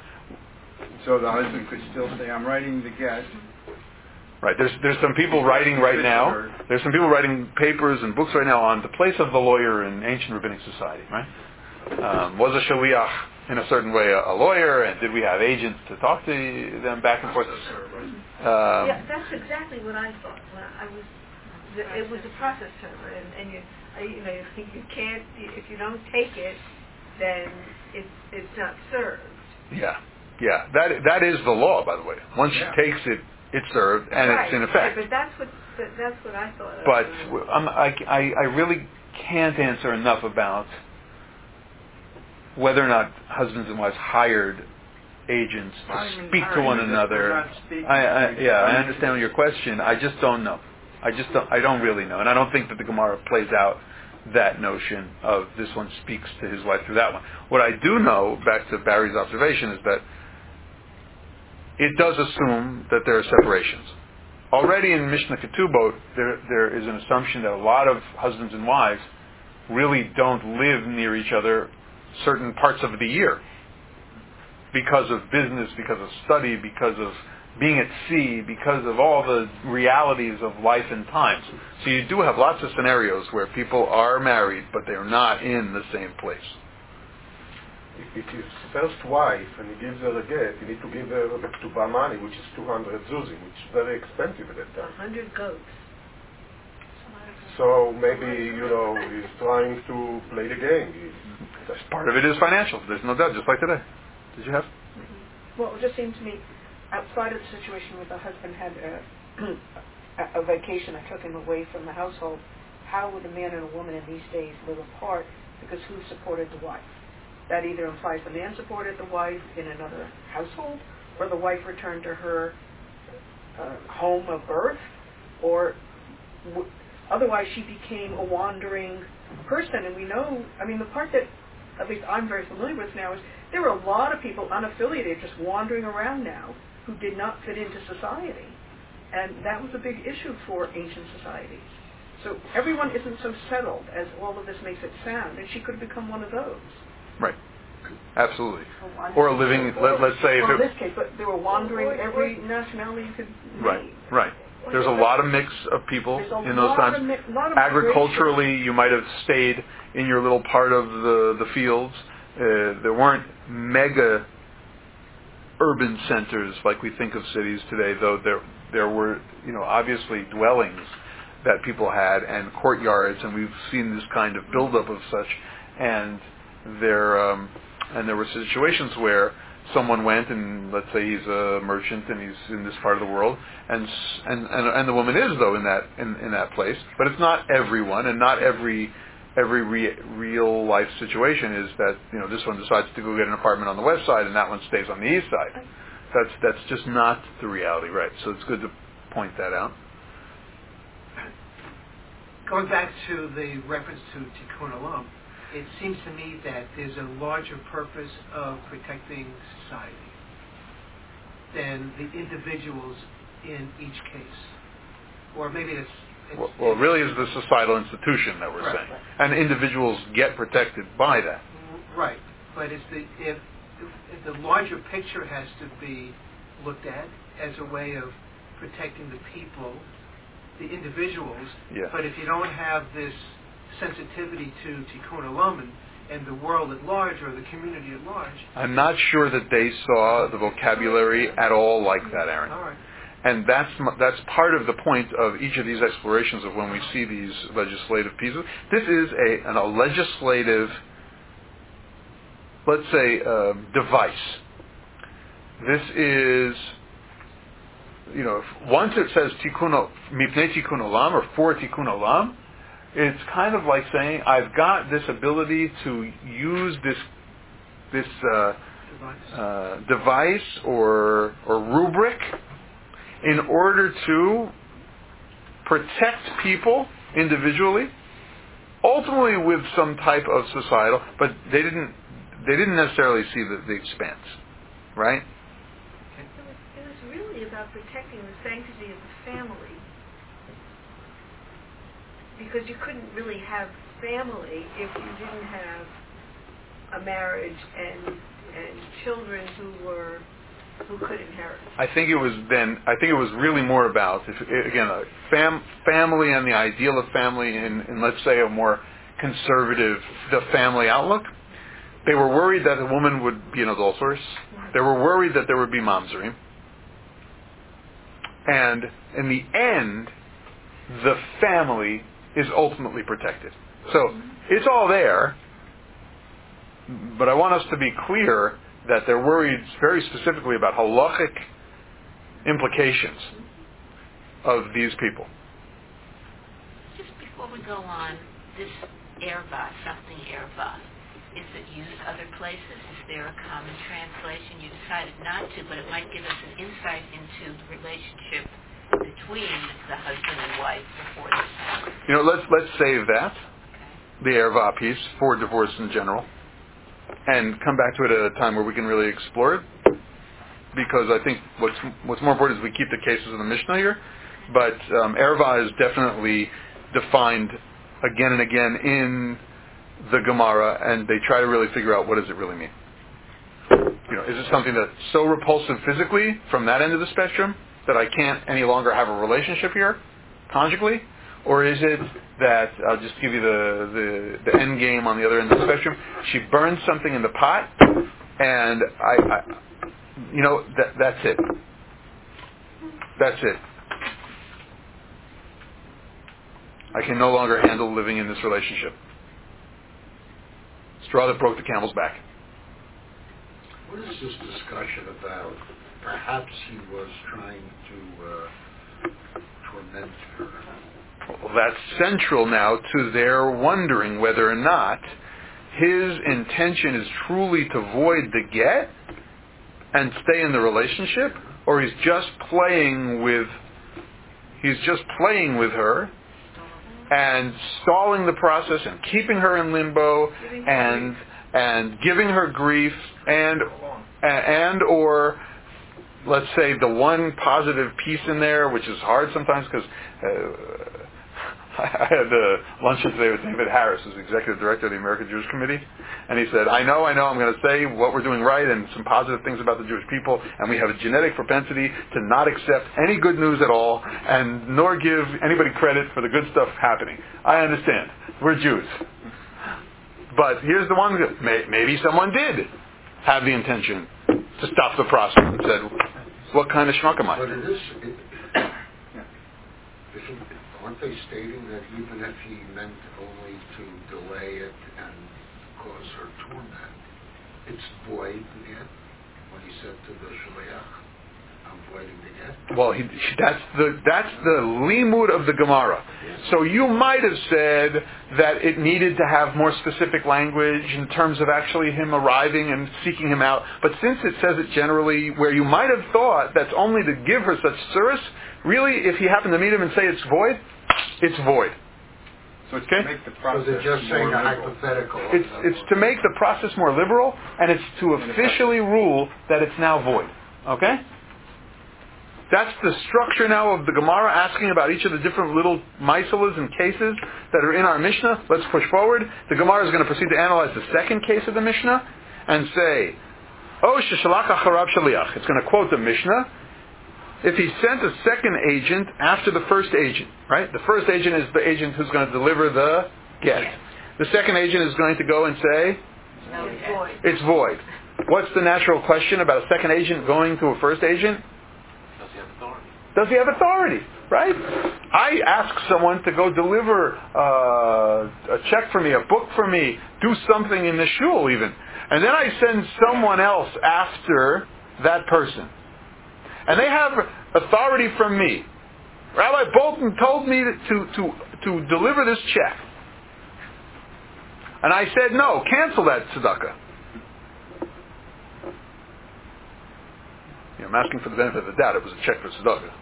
G: So the husband could still say, I'm writing the get.
A: Right. There's some people writing right now. There's some people writing papers and books right now on the place of the lawyer in ancient rabbinic society. Right? Was a shaliach in a certain way a lawyer, and did we have agents to talk to them back and forth?
E: Yeah, that's exactly what I thought. When I was, it was a process server, and you can't, if you don't take it, then it's not served.
A: Yeah. That is the law, by the way. Once she takes it, it's served and it's in effect.
E: Right, but that's what I thought.
A: But I really can't answer enough about whether or not husbands and wives hired agents to speak to one another. I understand your question. I just don't know. I don't really know, and I don't think that the Gemara plays out that notion of this one speaks to his wife through that one. What I do know, back to Barry's observation, is that it does assume that there are separations. Already in Mishnah Ketubot, there is an assumption that a lot of husbands and wives really don't live near each other certain parts of the year because of business, because of study, because of being at sea, because of all the realities of life and times. So you do have lots of scenarios where people are married, but they're not in the same place.
C: If it is first wife and he gives her a get, you need to give her the ketubah money, which is 200 zuzim, which is very expensive at that time.
E: 100 goats.
C: So maybe, he's trying to play the game.
A: Part of it is financial. There's no doubt, just like today. Did you have?
E: Mm-hmm. Well, it just seems to me, outside of the situation where the husband had a vacation that took him away from the household, how would a man and a woman in these days live apart? Because who supported the wife? That either implies the man supported the wife in another household, or the wife returned to her home of birth, or Otherwise, she became a wandering person. And we know, I mean, the part that at least I'm very familiar with now is there are a lot of people unaffiliated just wandering around now who did not fit into society. And that was a big issue for ancient societies. So everyone isn't so settled as all of this makes it sound, and she could have become one of those.
A: Right. Absolutely. Or living, let's say...
E: Well, in this case, but they were wandering every nationality you could name.
A: Right, right. There's a lot of mix of people in those times. Agriculturally, you might have stayed in your little part of the fields. There weren't mega urban centers like we think of cities today, though there were, obviously dwellings that people had and courtyards, and we've seen this kind of buildup of such. And there were situations where someone went, and let's say he's a merchant and he's in this part of the world, and the woman is though in that place, but it's not everyone, and not every real life situation is that this one decides to go get an apartment on the west side and that one stays on the east side. That's just not the reality, right? So it's good to point that out.
D: Going back to the reference to Tikkun Olam, it seems to me that there's a larger purpose of protecting society than the individuals in each case. Or maybe it's
A: well, it really is the societal institution that we're saying. Right. And individuals get protected by that.
D: Right. But if the larger picture has to be looked at as a way of protecting the people, the individuals, but if you don't have this sensitivity to Tikkun Olam and the world at large or the community at large.
A: I'm not sure that they saw the vocabulary at all like that, Aaron.
D: All right.
A: And that's part of the point of each of these explorations of when we see these legislative pieces. This is a legislative, let's say, device. This is, once it says mipnei tikkun olam or for tikkun olam, it's kind of like saying I've got this ability to use this device or rubric in order to protect people individually, ultimately with some type of societal, but they didn't necessarily see the expanse, right?
B: It was really about protecting the sanctity of the family, because you couldn't really have family if you didn't have a marriage and children who could inherit.
A: I think it was really more about, family and the ideal of family in let's say a more conservative, the family outlook. They were worried that a woman would be an adulteress. They were worried that there would be mamzerim. And in the end, the family is ultimately protected. So it's all there, but I want us to be clear that they're worried very specifically about halachic implications of these people.
B: Just before we go on, this erva, something erva, is it used other places? Is there a common translation? You decided not to, but it might give us an insight into the relationship between the husband and wife before this.
A: Let's save that, the erva piece, for divorce in general, and come back to it at a time where we can really explore it, because I think what's more important is we keep the cases of the Mishnah here, but erva is definitely defined again and again in the Gemara, and they try to really figure out what does it really mean. Is it something that's so repulsive physically from that end of the spectrum that I can't any longer have a relationship here, conjugally? Or is it that, I'll just give you the end game on the other end of the spectrum, she burns something in the pot, and that's it. That's it. I can no longer handle living in this relationship. Straw that broke the camel's back.
I: What is this discussion about? Perhaps he was trying to torment her.
A: Well, that's central now to their wondering whether or not his intention is truly to void the get and stay in the relationship, or he's just playing with her and stalling the process and keeping her in limbo and giving her grief and or let's say the one positive piece in there, which is hard sometimes because I had luncheon today with David Harris, who's executive director of the American Jewish Committee, and he said, I know, I'm going to say what we're doing right and some positive things about the Jewish people, and we have a genetic propensity to not accept any good news at all, and nor give anybody credit for the good stuff happening. I understand. We're Jews. But here's the one, maybe someone did have the intention to stop the process and said, what kind of schmuck am I?
I: But aren't they stating that even if he meant only to delay it and cause her torment, it's void again? When he said to the Shaliach, I'm voiding the get?
A: Well, that's the limud of the Gemara. So you might have said that it needed to have more specific language in terms of actually him arriving and seeking him out. But since it says it generally, where you might have thought that's only to give her such service, really, if he happened to meet him and say it's void, it's void.
G: So it's to make the process
I: so they're just saying
G: more
I: a
G: liberal.
I: hypothetical.
A: It's to make the process more liberal, and it's to officially rule that it's now void. Okay? That's the structure now of the Gemara, asking about each of the different little maisalas and cases that are in our Mishnah. Let's push forward. The Gemara is going to proceed to analyze the second case of the Mishnah and say, Oh, sheshalach acharav shaliach. It's going to quote the Mishnah. If he sent a second agent after the first agent, right? The first agent is the agent who's going to deliver the get.
B: Yes.
A: The second agent is going to go and say,
B: No, it's void.
A: it's void. What's the natural question about a second agent going to a first agent? Does he have authority? Right? I ask someone to go deliver a check for me, a book for me, do something in the shul even. And then I send someone else after that person. And they have authority from me. Rabbi Bolton told me to deliver this check. And I said, no, cancel that tzedakah. I'm asking for the benefit of the doubt. It was a check for tzedakah.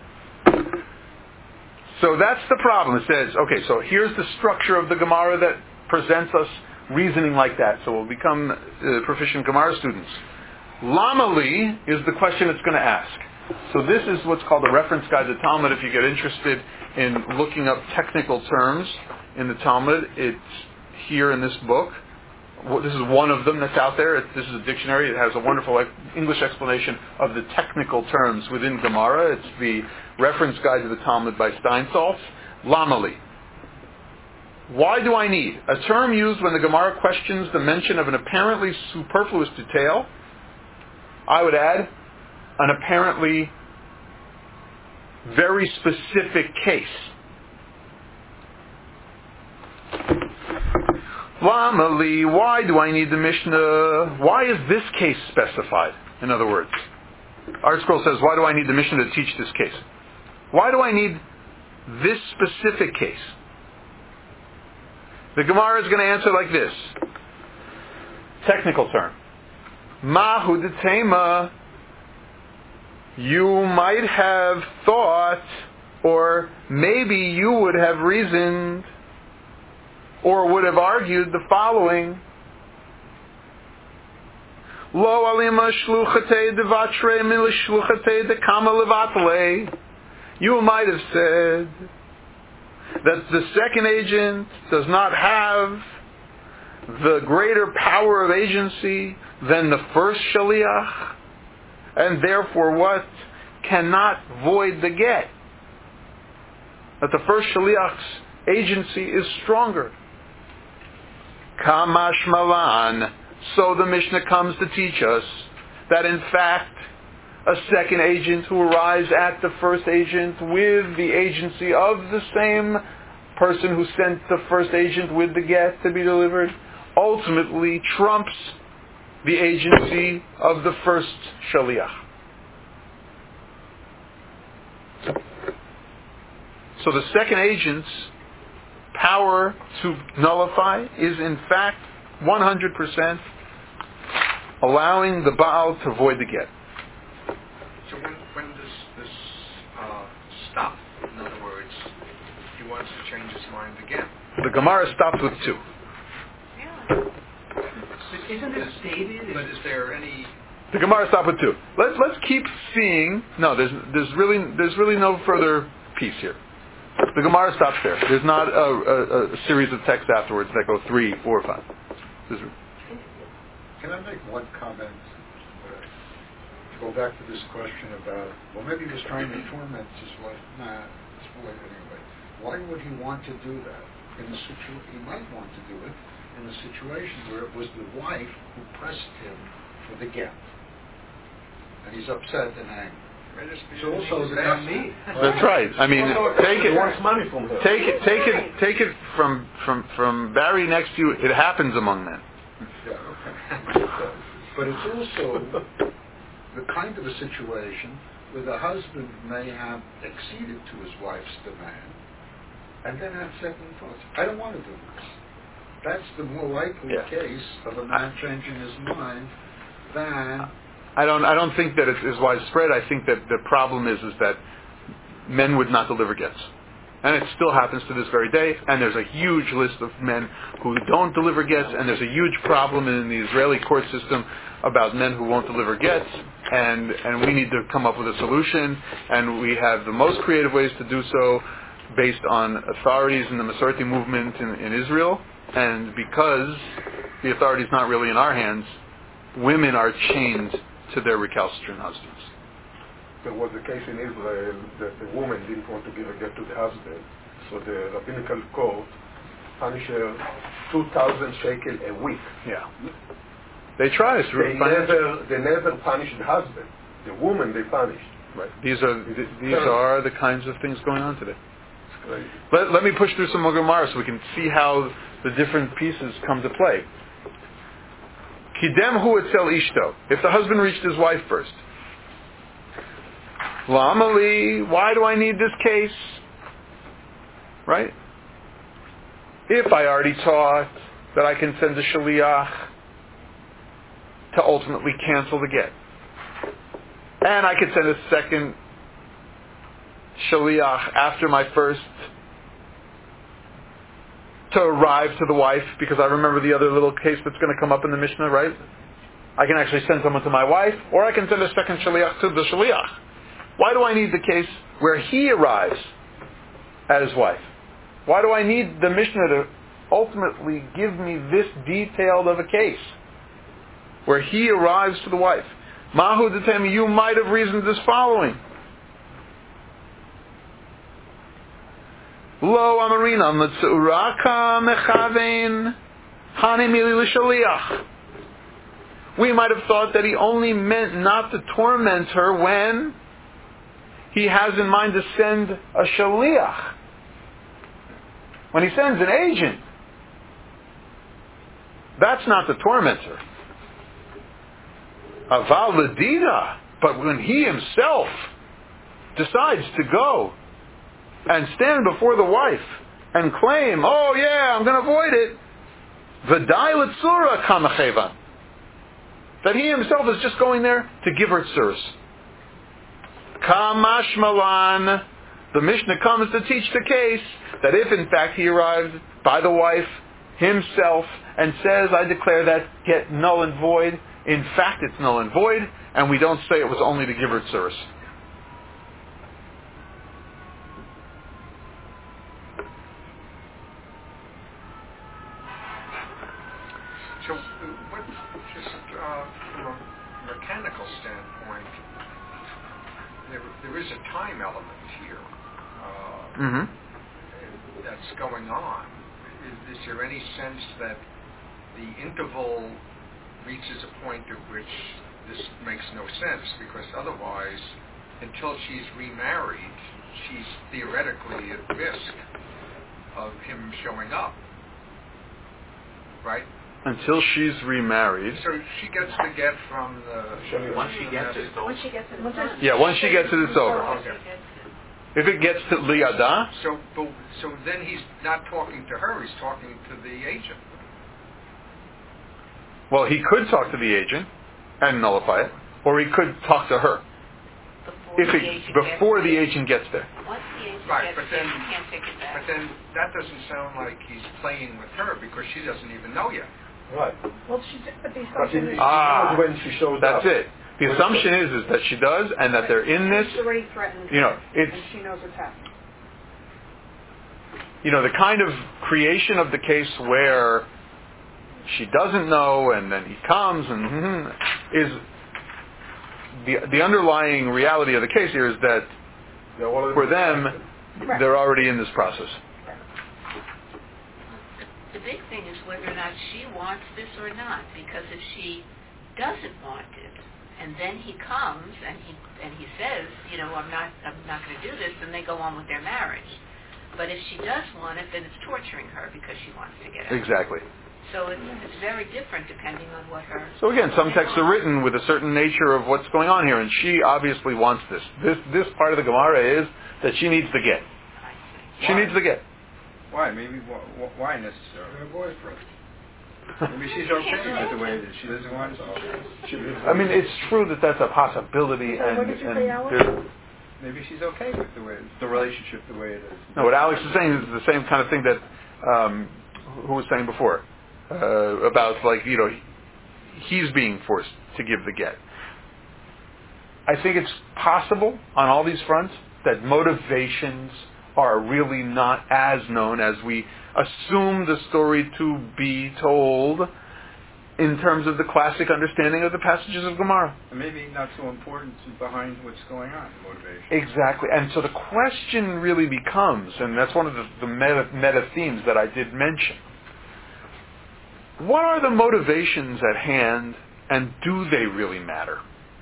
A: So that's the problem. It says, okay, so here's the structure of the Gemara that presents us reasoning like that. So we'll become proficient Gemara students. Lamali is the question it's going to ask. So this is what's called the reference guide to Talmud. If you get interested in looking up technical terms in the Talmud, it's here in this book. This is one of them that's out there. This is a dictionary. It has a wonderful English explanation of the technical terms within Gemara. It's the reference guide to the Talmud by Steinsaltz. Lamali. Why do I need? A term used when the Gemara questions the mention of an apparently superfluous detail. I would add, an apparently very specific case. Lamali, why do I need the Mishnah? Why is this case specified? In other words, Art Scroll says, why do I need the Mishnah to teach this case? Why do I need this specific case? The Gemara is going to answer like this. Technical term. Mahu detema. You might have thought, or maybe you would have reasoned, or would have argued the following. Lo alima shluchate devatre min shluchate dekama levatle. You might have said that the second agent does not have the greater power of agency than the first shaliach, and therefore what? Cannot void the get. That the first shaliach's agency is stronger. Kamash malan. So the Mishnah comes to teach us that in fact a second agent who arrives at the first agent with the agency of the same person who sent the first agent with the get to be delivered ultimately trumps the agency of the first shaliach. So the second agent's power to nullify is in fact 100% allowing the Baal to void the get.
F: So when does this stop? In other words, he wants to change his mind again.
A: The Gemara stops with 2.
B: Really?
D: But isn't it stated?
F: But is there any...
A: The Gemara stopped with 2. Let's keep seeing. No, there's really no further piece here. The Gemara stops there. There's not a series of texts afterwards that go 3, 4, 5.
I: Can I make one comment? To go back to this question about, well, maybe he was trying to torment his wife. Nah, it's more like anyway. Why would he want to do that? He might want to do it in a situation where it was the wife who pressed him for the get. And he's upset and angry. So also
D: me.
A: That's right. I mean, take it.
C: He wants money from her.
A: Take it from Barry next to you. It happens among men.
I: Yeah, okay. But it's also the kind of a situation where the husband may have acceded to his wife's demand and then have second thoughts. I don't want to do this. That's the more likely case of a man changing his mind than...
A: I don't think that it is widespread. I think that the problem is that men would not deliver gets. And it still happens to this very day, and there's a huge list of men who don't deliver gets, and there's a huge problem in the Israeli court system about men who won't deliver gets, and we need to come up with a solution, and we have the most creative ways to do so based on authorities in the Masorti movement in Israel, and because the authority is not really in our hands, women are chained to their recalcitrant husbands.
C: There was a case in Israel that the woman didn't want to give a get to the husband, so the rabbinical court punished her 2,000 shekel a week.
A: Yeah. They try.
C: They never punished the husband. The woman they punished.
A: Right. These are the kinds of things going on today.
C: Right.
A: Let me push through some more Gemara so we can see how the different pieces come to play. Kidem hu etzel ishto. If the husband reached his wife first. Lamali, why do I need this case? Right? If I already taught that I can send a shaliach to ultimately cancel the get. And I could send a second shaliach after my first to arrive to the wife, because I remember the other little case that's going to come up in the Mishnah, right? I can actually send someone to my wife, or I can send a second shaliach to the shaliach. Why do I need the case where he arrives at his wife? Why do I need the Mishnah to ultimately give me this detailed of a case where he arrives to the wife? Mahu Detem, you might have reasoned this following. Lo Amarina Matsuraka Mechavein Hanimili L'Shaliach. We might have thought that he only meant not to torment her when he has in mind to send a shaliach. When he sends an agent, that's not to torment her. Aval Ladina, but when he himself decides to go and stand before the wife and claim, oh yeah, I'm going to avoid it, V'dai L'tzura Kamachevan, that he himself is just going there to give her tzuris. Kamash Malan, the Mishnah comes to teach the case that if in fact he arrived by the wife himself and says, I declare that get null and void, in fact it's null and void, and we don't say it was only to give her tzuris.
F: So, what, just from a mechanical standpoint, there is a time element here that's going on. Is there any sense that the interval reaches a point at which this makes no sense? Because otherwise, until she's remarried, she's theoretically at risk of him showing up. Right?
A: Until she's remarried.
F: So she gets the get from the...
H: Once she gets it,
B: Once she gets it,
A: Yeah, once she gets it, it's over.
F: Okay.
A: If it gets to Liyada,
F: So then he's not talking to her, he's talking to the agent.
A: well, he could talk to the agent and nullify it, or he could talk to her.
B: before the agent gets there. Once the agent
F: Right,
B: gets there, you can't take it back.
F: But then that doesn't sound like he's playing with her because she doesn't even know yet.
C: Right.
E: Well, but the assumption is
C: when she shows
A: That's
C: up.
A: it. The assumption is that she does, and that they're in this.
E: she's already threatened her,
A: You know,
E: and
A: it's
E: she knows what's happening.
A: the kind of creation of the case where she doesn't know, and then he comes, and is the underlying reality of the case here is that for them, they're already in this process.
B: The big thing is whether or not she wants this or not, because if she doesn't want it, and then he comes and he says, I'm not going to do this, then they go on with their marriage. But if she does want it, then it's torturing her because she wants to get out.
A: Exactly.
B: So it's very different depending on what her...
A: So again, some texts are written with a certain nature of what's going on here, and she obviously wants this. This part of the Gemara is that she needs the get. She needs the get.
G: Why? Maybe why necessarily?
C: Her boyfriend.
G: Maybe she's okay with the way that she doesn't want to.
A: I mean, it's true that that's a possibility,
E: So what did you say, Alex?
G: Maybe she's okay with the relationship the way it is.
A: No, what Alex is saying is the same kind of thing that who was saying before about he's being forced to give the get. I think it's possible on all these fronts that motivations are really not as known as we assume the story to be told in terms of the classic understanding of the passages of Gemara.
G: And maybe not so important behind what's going on, motivation.
A: Exactly. And so the question really becomes, and that's one of the meta themes that I did mention, what are the motivations at hand, and do they really matter?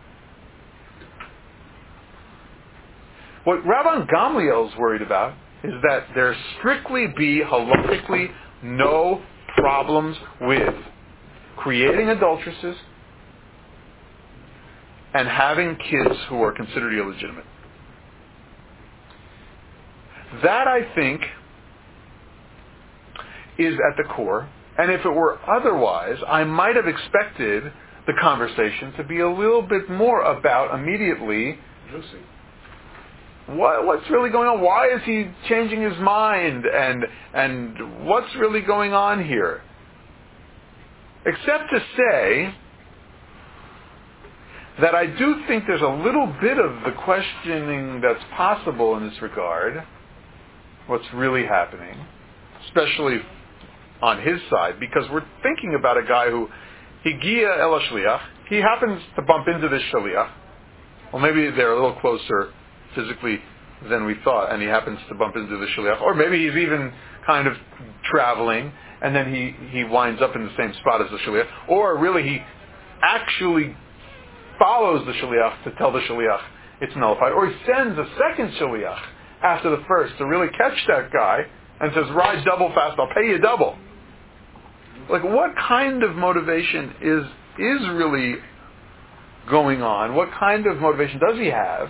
A: What Rabban Gamliel's worried about is that there strictly be halachically no problems with creating adulteresses and having kids who are considered illegitimate. That, I think, is at the core. And if it were otherwise, I might have expected the conversation to be a little bit more about immediately what's really going on. Why is he changing his mind? And what's really going on here? Except to say that I do think there's a little bit of the questioning that's possible in this regard, what's really happening, especially on his side, because we're thinking about a guy who, Higia el shliach, he happens to bump into this shliach. Well, maybe they're a little closer physically than we thought, and he happens to bump into the shliach. Or maybe he's even kind of traveling, and then he winds up in the same spot as the shliach. Or really he actually follows the shliach to tell the shliach it's nullified. Or he sends a second shliach after the first to really catch that guy and says, ride double fast, I'll pay you double. Like, what kind of motivation is really going on? What kind of motivation does he have?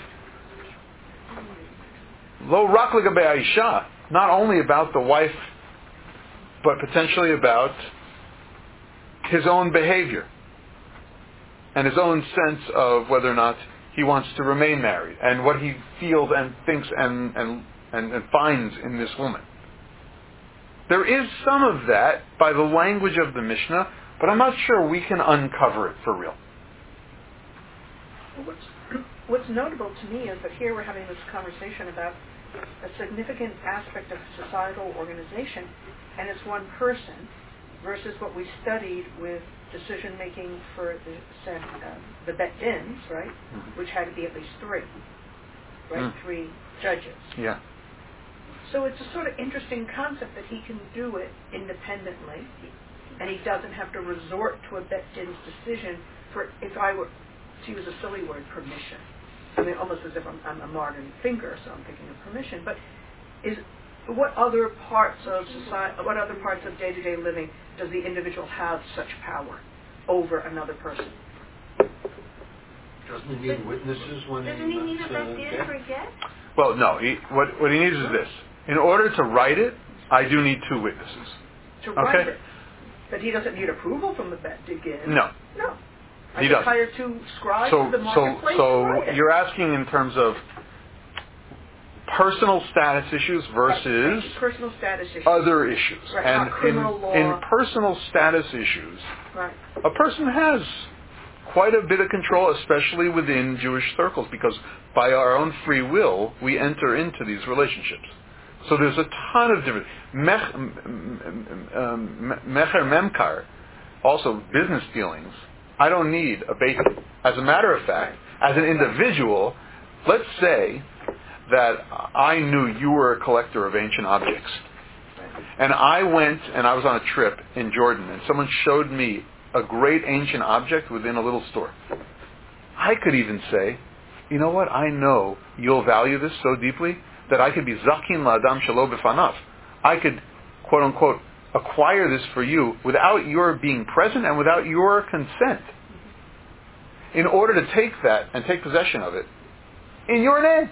A: Lo rak legabe Aisha, not only about the wife, but potentially about his own behavior and his own sense of whether or not he wants to remain married and what he feels and thinks and finds in this woman. There is some of that by the language of the Mishnah, but I'm not sure we can uncover it for real.
E: What's notable to me is that here we're having this conversation about a significant aspect of societal organization, and it's one person, versus what we studied with decision making for the Bet Dins, right? Mm-hmm. Which had to be at least three, right? 3 judges.
A: Yeah.
E: So it's a sort of interesting concept that he can do it independently, and he doesn't have to resort to a Bet Din's decision for, if I were to use a silly word, permission. I mean, almost as if I'm a modern thinker, so I'm thinking of permission. But what other parts of society, what other parts of day-to-day living does the individual have such power over another person?
I: Doesn't he need witnesses when
B: Doesn't he need a Bet Din for get?
A: Well, no. What he needs is this. In order to write it, I do need 2 witnesses.
E: To write it. But he doesn't need approval from the Bet Din.
A: No.
E: No. I
A: He
E: could
A: doesn't.
E: hire 2 scribes for the marketplace.
A: So
E: Right.
A: you're asking in terms of personal status issues versus
E: personal status issues.
A: other issues.
E: Right,
A: And
E: not criminal law.
A: in personal status issues,
E: Right.
A: a person has quite a bit of control, especially within Jewish circles, because by our own free will, we enter into these relationships. So there's a ton of different... Mecher Memkar, also business dealings, I don't need a beit din. As a matter of fact, as an individual, let's say that I knew you were a collector of ancient objects. And I went and I was on a trip in Jordan and someone showed me a great ancient object within a little store. I could even say, you know what, I know you'll value this so deeply that I could be zakin la'adam shelo b'fanav. I could, quote unquote, acquire this for you without your being present and without your consent. In order to take that and take possession of it in your name.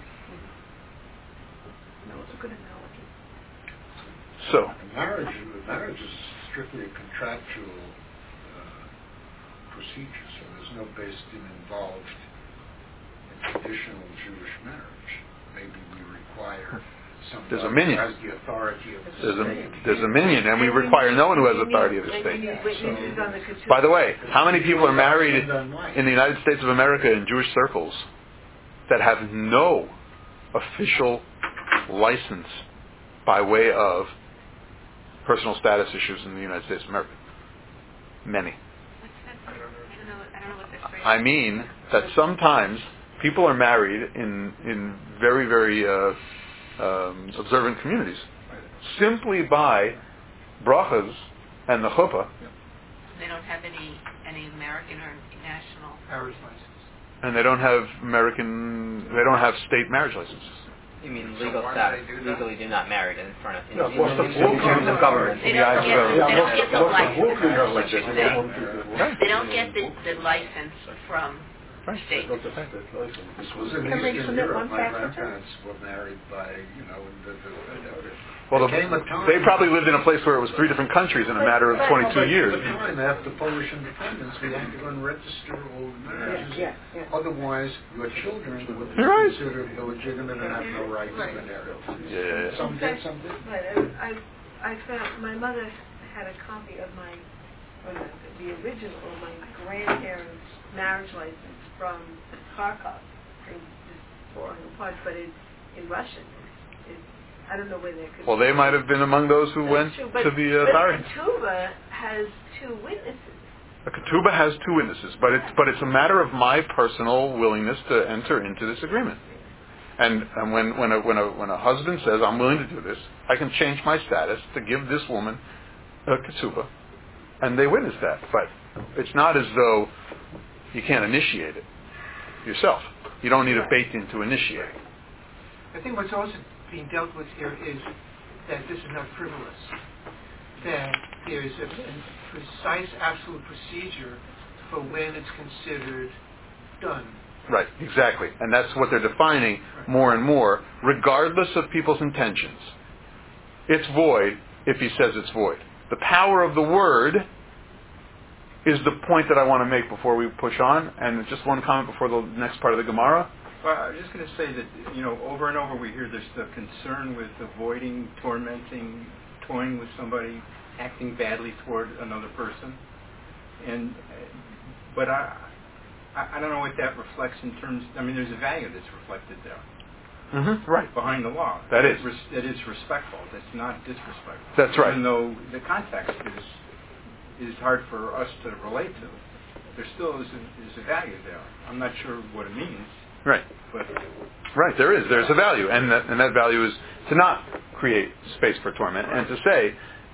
E: Good analogy.
A: So,
I: marriage is strictly a contractual procedure, so there's no beit din involved in traditional Jewish marriage. Maybe we require somebody
A: there's a minion.
I: who has the authority of the state.
A: There's a minion, and we require no one who has authority of the state. By the way, how many people are married in the United States of America in Jewish circles that have no official license by way of personal status issues in the United States of America? Many.
B: I don't know what this phrase is.
A: I mean that sometimes people are married in very, very observant communities simply by brachas and the chuppah.
B: They don't have any American or national
D: Marriage license.
A: And they don't have state marriage licenses.
J: You mean legal status? Legally, they're not married in front of.
C: Yeah, what's the
J: in terms of government.
B: They don't get the license.
A: Right.
B: They don't get the license from the state.
I: This was in
E: Can they
I: Eastern
E: submit
I: Europe.
E: one
I: My
E: tax return?
I: grandparents were married by, individuals.
A: Well,
I: There came a time-
A: they probably lived in a place where it was 3 different countries in a matter of 22 years.
I: At the time, after Polish independence, we had to unregister all marriages.
E: Yeah.
I: Otherwise, your children would be
A: You're right.
I: considered illegitimate and have no right to inherit.
A: Yeah.
I: Some did, some didn't.
K: Right. I found my mother had a copy of the original of my grandparents' marriage license from Kharkov, but in Russian. I don't know whether they could.
A: Well, they might have been among those who went
K: true,
A: to the authorities.
K: But ketubah has 2 witnesses.
A: A ketubah has 2 witnesses, but it's a matter of my personal willingness to enter into this agreement. And when a husband says I'm willing to do this, I can change my status to give this woman a ketubah, and they witness that. But it's not as though you can't initiate it yourself. You don't need a beit din to initiate.
D: I think what's also being dealt with here is that this is not frivolous, that there is a precise, absolute procedure for when it's considered done.
A: Right, exactly. And that's what they're defining more and more, regardless of people's intentions. It's void if he says it's void. The power of the word is the point that I want to make before we push on. And just one comment before the next part of the Gemara.
G: Well, I was just going to say that, over and over we hear there's the concern with avoiding, tormenting, toying with somebody, acting badly toward another person. But I don't know what that reflects in terms, there's a value that's reflected there.
A: Mm-hmm. Right.
G: Behind the law.
A: That is.
G: It is respectful. That's not disrespectful.
A: That's right.
G: Even though the context is hard for us to relate to, there still is a value there. I'm not sure what it means.
A: Right.
G: But
A: right, there is. There's a value. And that value is to not create space for torment and to say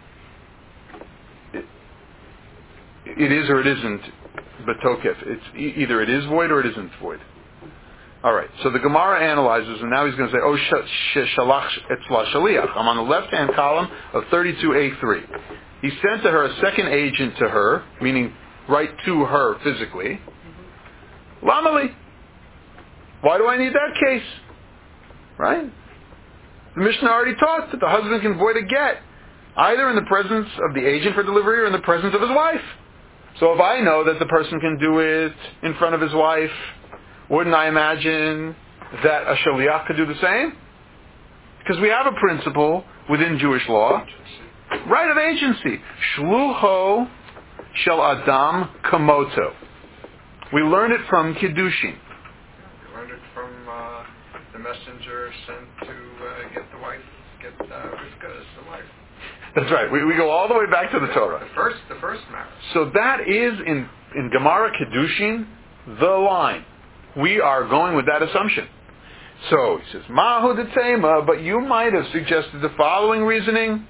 A: it is or it isn't betokef. It's either it is void or it isn't void. All right. So the Gemara analyzes, and now he's going to say, "Oh, shalach etzla shaliach." I'm on the left-hand column of 32a3. He sent to her a second agent to her, meaning right to her physically. Lamali. Why do I need that case? Right? The Mishnah already taught that the husband can void a get, either in the presence of the agent for delivery or in the presence of his wife. So if I know that the person can do it in front of his wife, wouldn't I imagine that a shaliach could do the same? Because we have a principle within Jewish law, right of agency. Shluho shel Adam kamoto. We learn it from Kiddushin.
F: We learned it from the messenger sent to get the wife, get Rivka as the wife.
A: That's right. We go all the way back to the Torah.
F: The first marriage.
A: So that is in Gemara Kiddushin the line. We are going with that assumption. So he says, Mahu detema, but you might have suggested the following reasoning.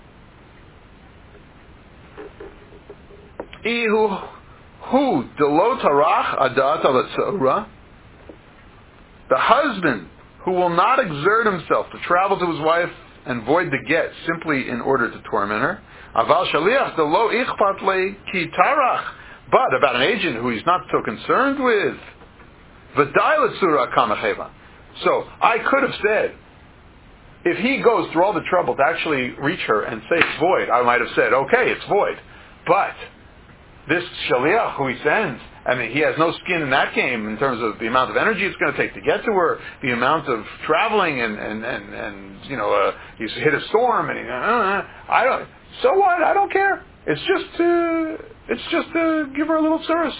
A: Ihu hu delo tarach adat alatzora. The husband who will not exert himself to travel to his wife and void the get simply in order to torment her. Aval shaliach delo ichpat le ki tarach. But about an agent who he's not so concerned with. V'dai l'tzura kamacheva. So I could have said, if he goes through all the trouble to actually reach her and say it's void, I might have said, okay, it's void. But this shaliach who he sends, I mean, he has no skin in that game in terms of the amount of energy it's going to take to get to her, the amount of traveling, and he's hit a storm, and I don't. So what? I don't care. It's just to give her a little service.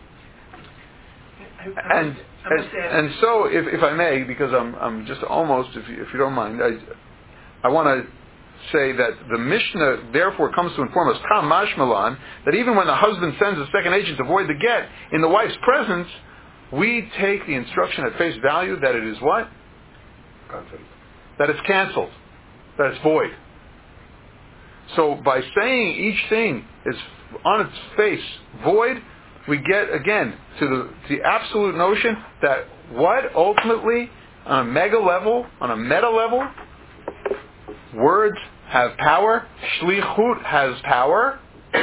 A: And so, if I may, because I'm just almost, if you don't mind, I want to say that the Mishnah therefore comes to inform us, Kam Mashmalan, that even when the husband sends a second agent to void the get in the wife's presence, we take the instruction at face value that it is what?
C: Cancelled.
A: That it's canceled. That it's void. So by saying each thing is on its face void, we get, again, to the absolute notion that what ultimately, on a mega level, on a meta level, words have power, shlichut has power,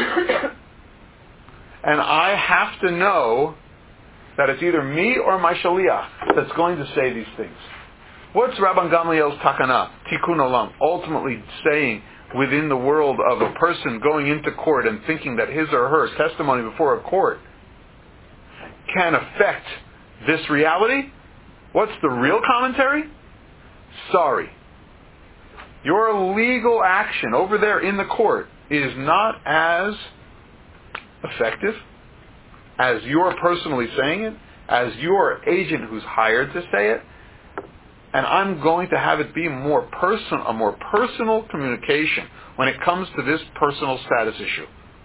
A: and I have to know that it's either me or my shaliach that's going to say these things. What's Rabban Gamliel's takana, tikkun olam, ultimately saying within the world of a person going into court and thinking that his or her testimony before a court can affect this reality? What's the real commentary? Sorry. Your legal action over there in the court is not as effective as you're personally saying it, as your agent who's hired to say it, and I'm going to have it be a more personal communication when it comes to this personal status issue.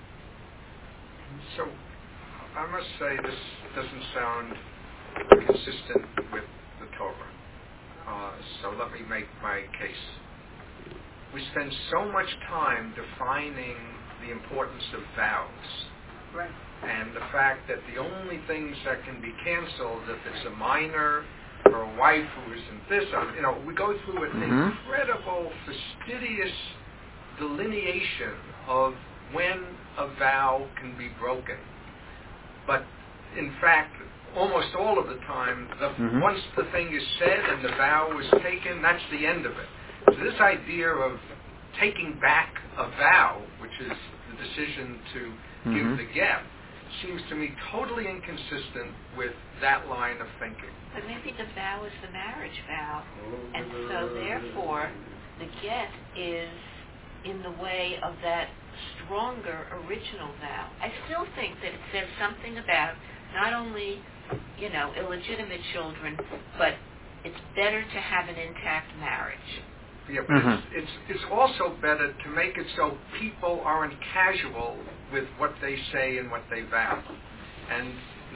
F: So, I must say this doesn't sound consistent with the Torah. So let me make my case. We spend so much time defining the importance of vows.
E: Right.
F: And the fact that the only things that can be canceled if it's a minor or a wife who isn't this, we go through an incredible, fastidious delineation of when a vow can be broken. But in fact, almost all of the time, once the thing is said and the vow is taken, that's the end of it. So this idea of taking back a vow, which is the decision to give the get, seems to me totally inconsistent with that line of thinking.
B: But maybe the vow is the marriage vow, and so therefore the get is in the way of that stronger original vow. I still think that it says something about not only, illegitimate children, but it's better to have an intact marriage.
F: Yeah, but it's also better to make it so people aren't casual with what they say and what they vow, and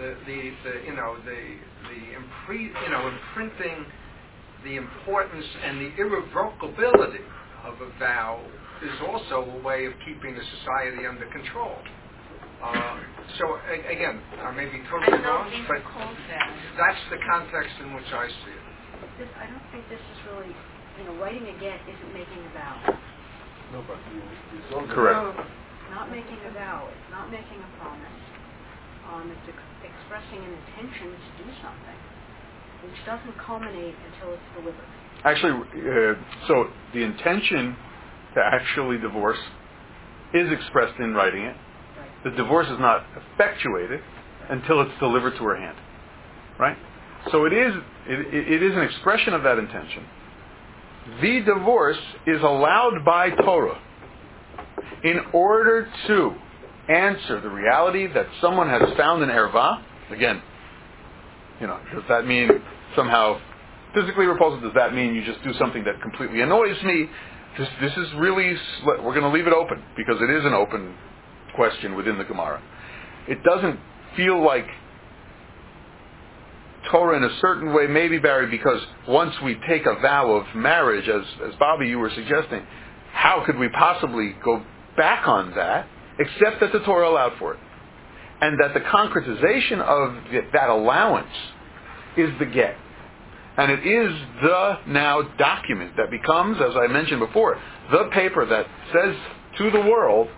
F: imprinting the importance and the irrevocability of a vow is also a way of keeping the society under control. So again, I may be totally wrong, but that's the context in which I see it.
E: I don't think this is really, writing a get isn't making a vow.
C: No, but you
A: correct.
E: No, it's not making a vow. It's not making a promise. It's expressing an intention to do something, which doesn't culminate until it's delivered.
A: Actually, so the intention to actually divorce is expressed in writing it.
E: Right.
A: the divorce is not effectuated until it's delivered to her hand. Right? So it is an expression of that intention. The divorce is allowed by Torah in order to answer the reality that someone has found an erva. Again, does that mean somehow physically repulsive? Does that mean you just do something that completely annoys me? This is really, we're going to leave it open because it is an open question within the Gemara. It doesn't feel like Torah in a certain way, maybe, Barry, because once we take a vow of marriage, as Bobby, you were suggesting, how could we possibly go back on that except that the Torah allowed for it? And that the concretization of that allowance is the get. And it is the now document that becomes, as I mentioned before, the paper that says to the world,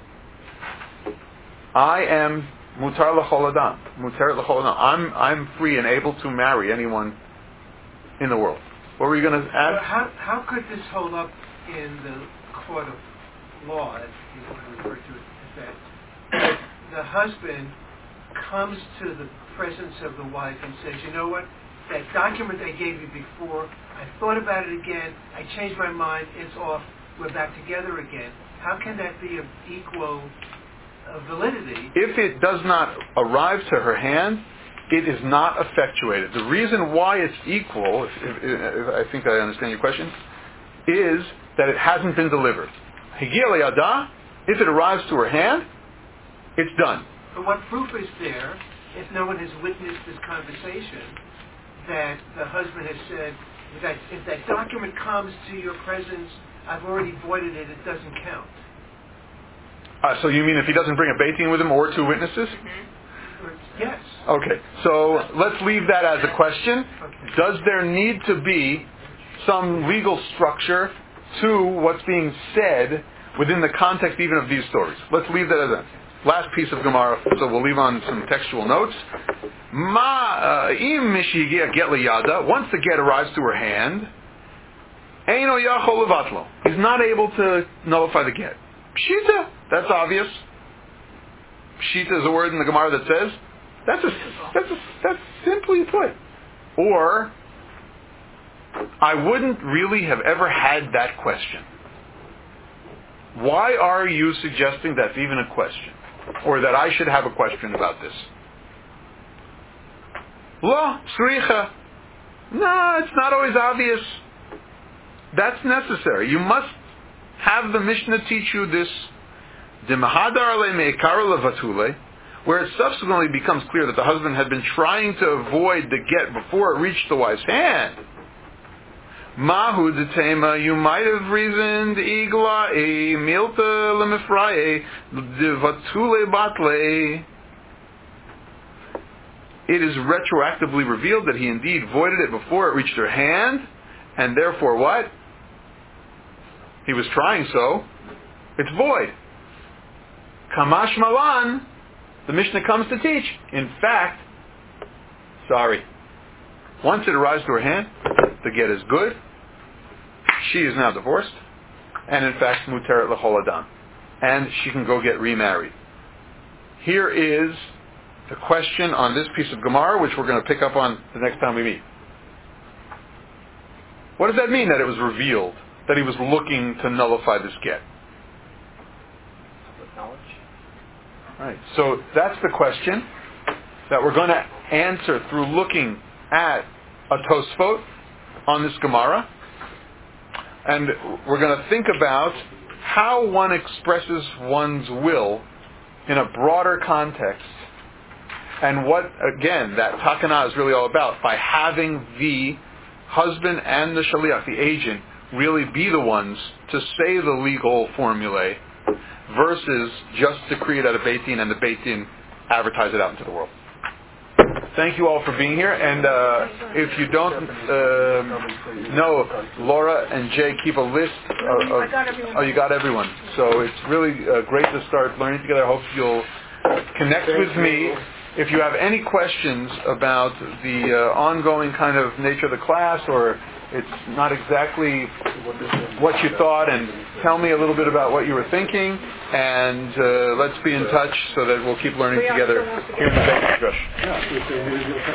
A: I am mutar l'chol adam. Mutar l'chol adam. I'm free and able to marry anyone in the world. What were you going to add?
D: How could this hold up in the court of law, as you want to refer to it, is that the husband comes to the presence of the wife and says, you know what, that document I gave you before, I thought about it again, I changed my mind, it's off, we're back together again. How can that be of equal validity?
A: If it does not arrive to her hand, it is not effectuated. The reason why it's equal, if I think I understand your question, is that it hasn't been delivered. Higia le'yada, if it arrives to her hand, it's done.
D: But what proof is there, if no one has witnessed this conversation, that the husband has said, that if that document comes to your presence, I've already voided it, it doesn't count?
A: So you mean if he doesn't bring a beit din with him or two witnesses?
D: Yes.
A: Okay, so let's leave that as a question. Okay. Does there need to be some legal structure to what's being said within the context even of these stories? Let's leave that as a last piece of Gemara, so we'll leave on some textual notes. Im mishigia get liyada, once the get arrives to her hand, eino yachol levatlo. He's not able to nullify the get. Pshita, that's obvious. Pshita is a word in the Gemara that says, that's simply put. Or, I wouldn't really have ever had that question. Why are you suggesting that's even a question? Or that I should have a question about this? Lo, sricha. No, it's not always obvious. That's necessary. You must have the Mishnah teach you this, where it subsequently becomes clear that the husband had been trying to avoid the get before it reached the wife's hand. Mahu detema, you might have reasoned igla e milta lemifraye devatule batle. It is retroactively revealed that he indeed voided it before it reached her hand, and therefore what? He was trying so. It's void. Kamash malan, the Mishnah comes to teach. In fact, once it arrives to her hand, the get is good. She is now divorced, and in fact, muteret l'chol adam, and she can go get remarried. Here is the question on this piece of Gemara, which we're going to pick up on the next time we meet. What does that mean that it was revealed that he was looking to nullify this get?
J: With knowledge.
A: Right. So that's the question that we're going to answer through looking at a Tosfot on this Gemara. And we're going to think about how one expresses one's will in a broader context. And what, again, that takana is really all about, by having the husband and the shaliach, the agent, really be the ones to say the legal formulae versus just to create out a beit din and the beit din advertise it out into the world. Thank you all for being here, and if you don't know, Laura and Jay keep a list of you got everyone. So it's really great to start learning together. I hope you'll connect with me. If you have any questions about the ongoing kind of nature of the class, or it's not exactly what you thought, and tell me a little bit about what you were thinking, And let's be in touch so that we'll keep learning together here in the Beit Midrash.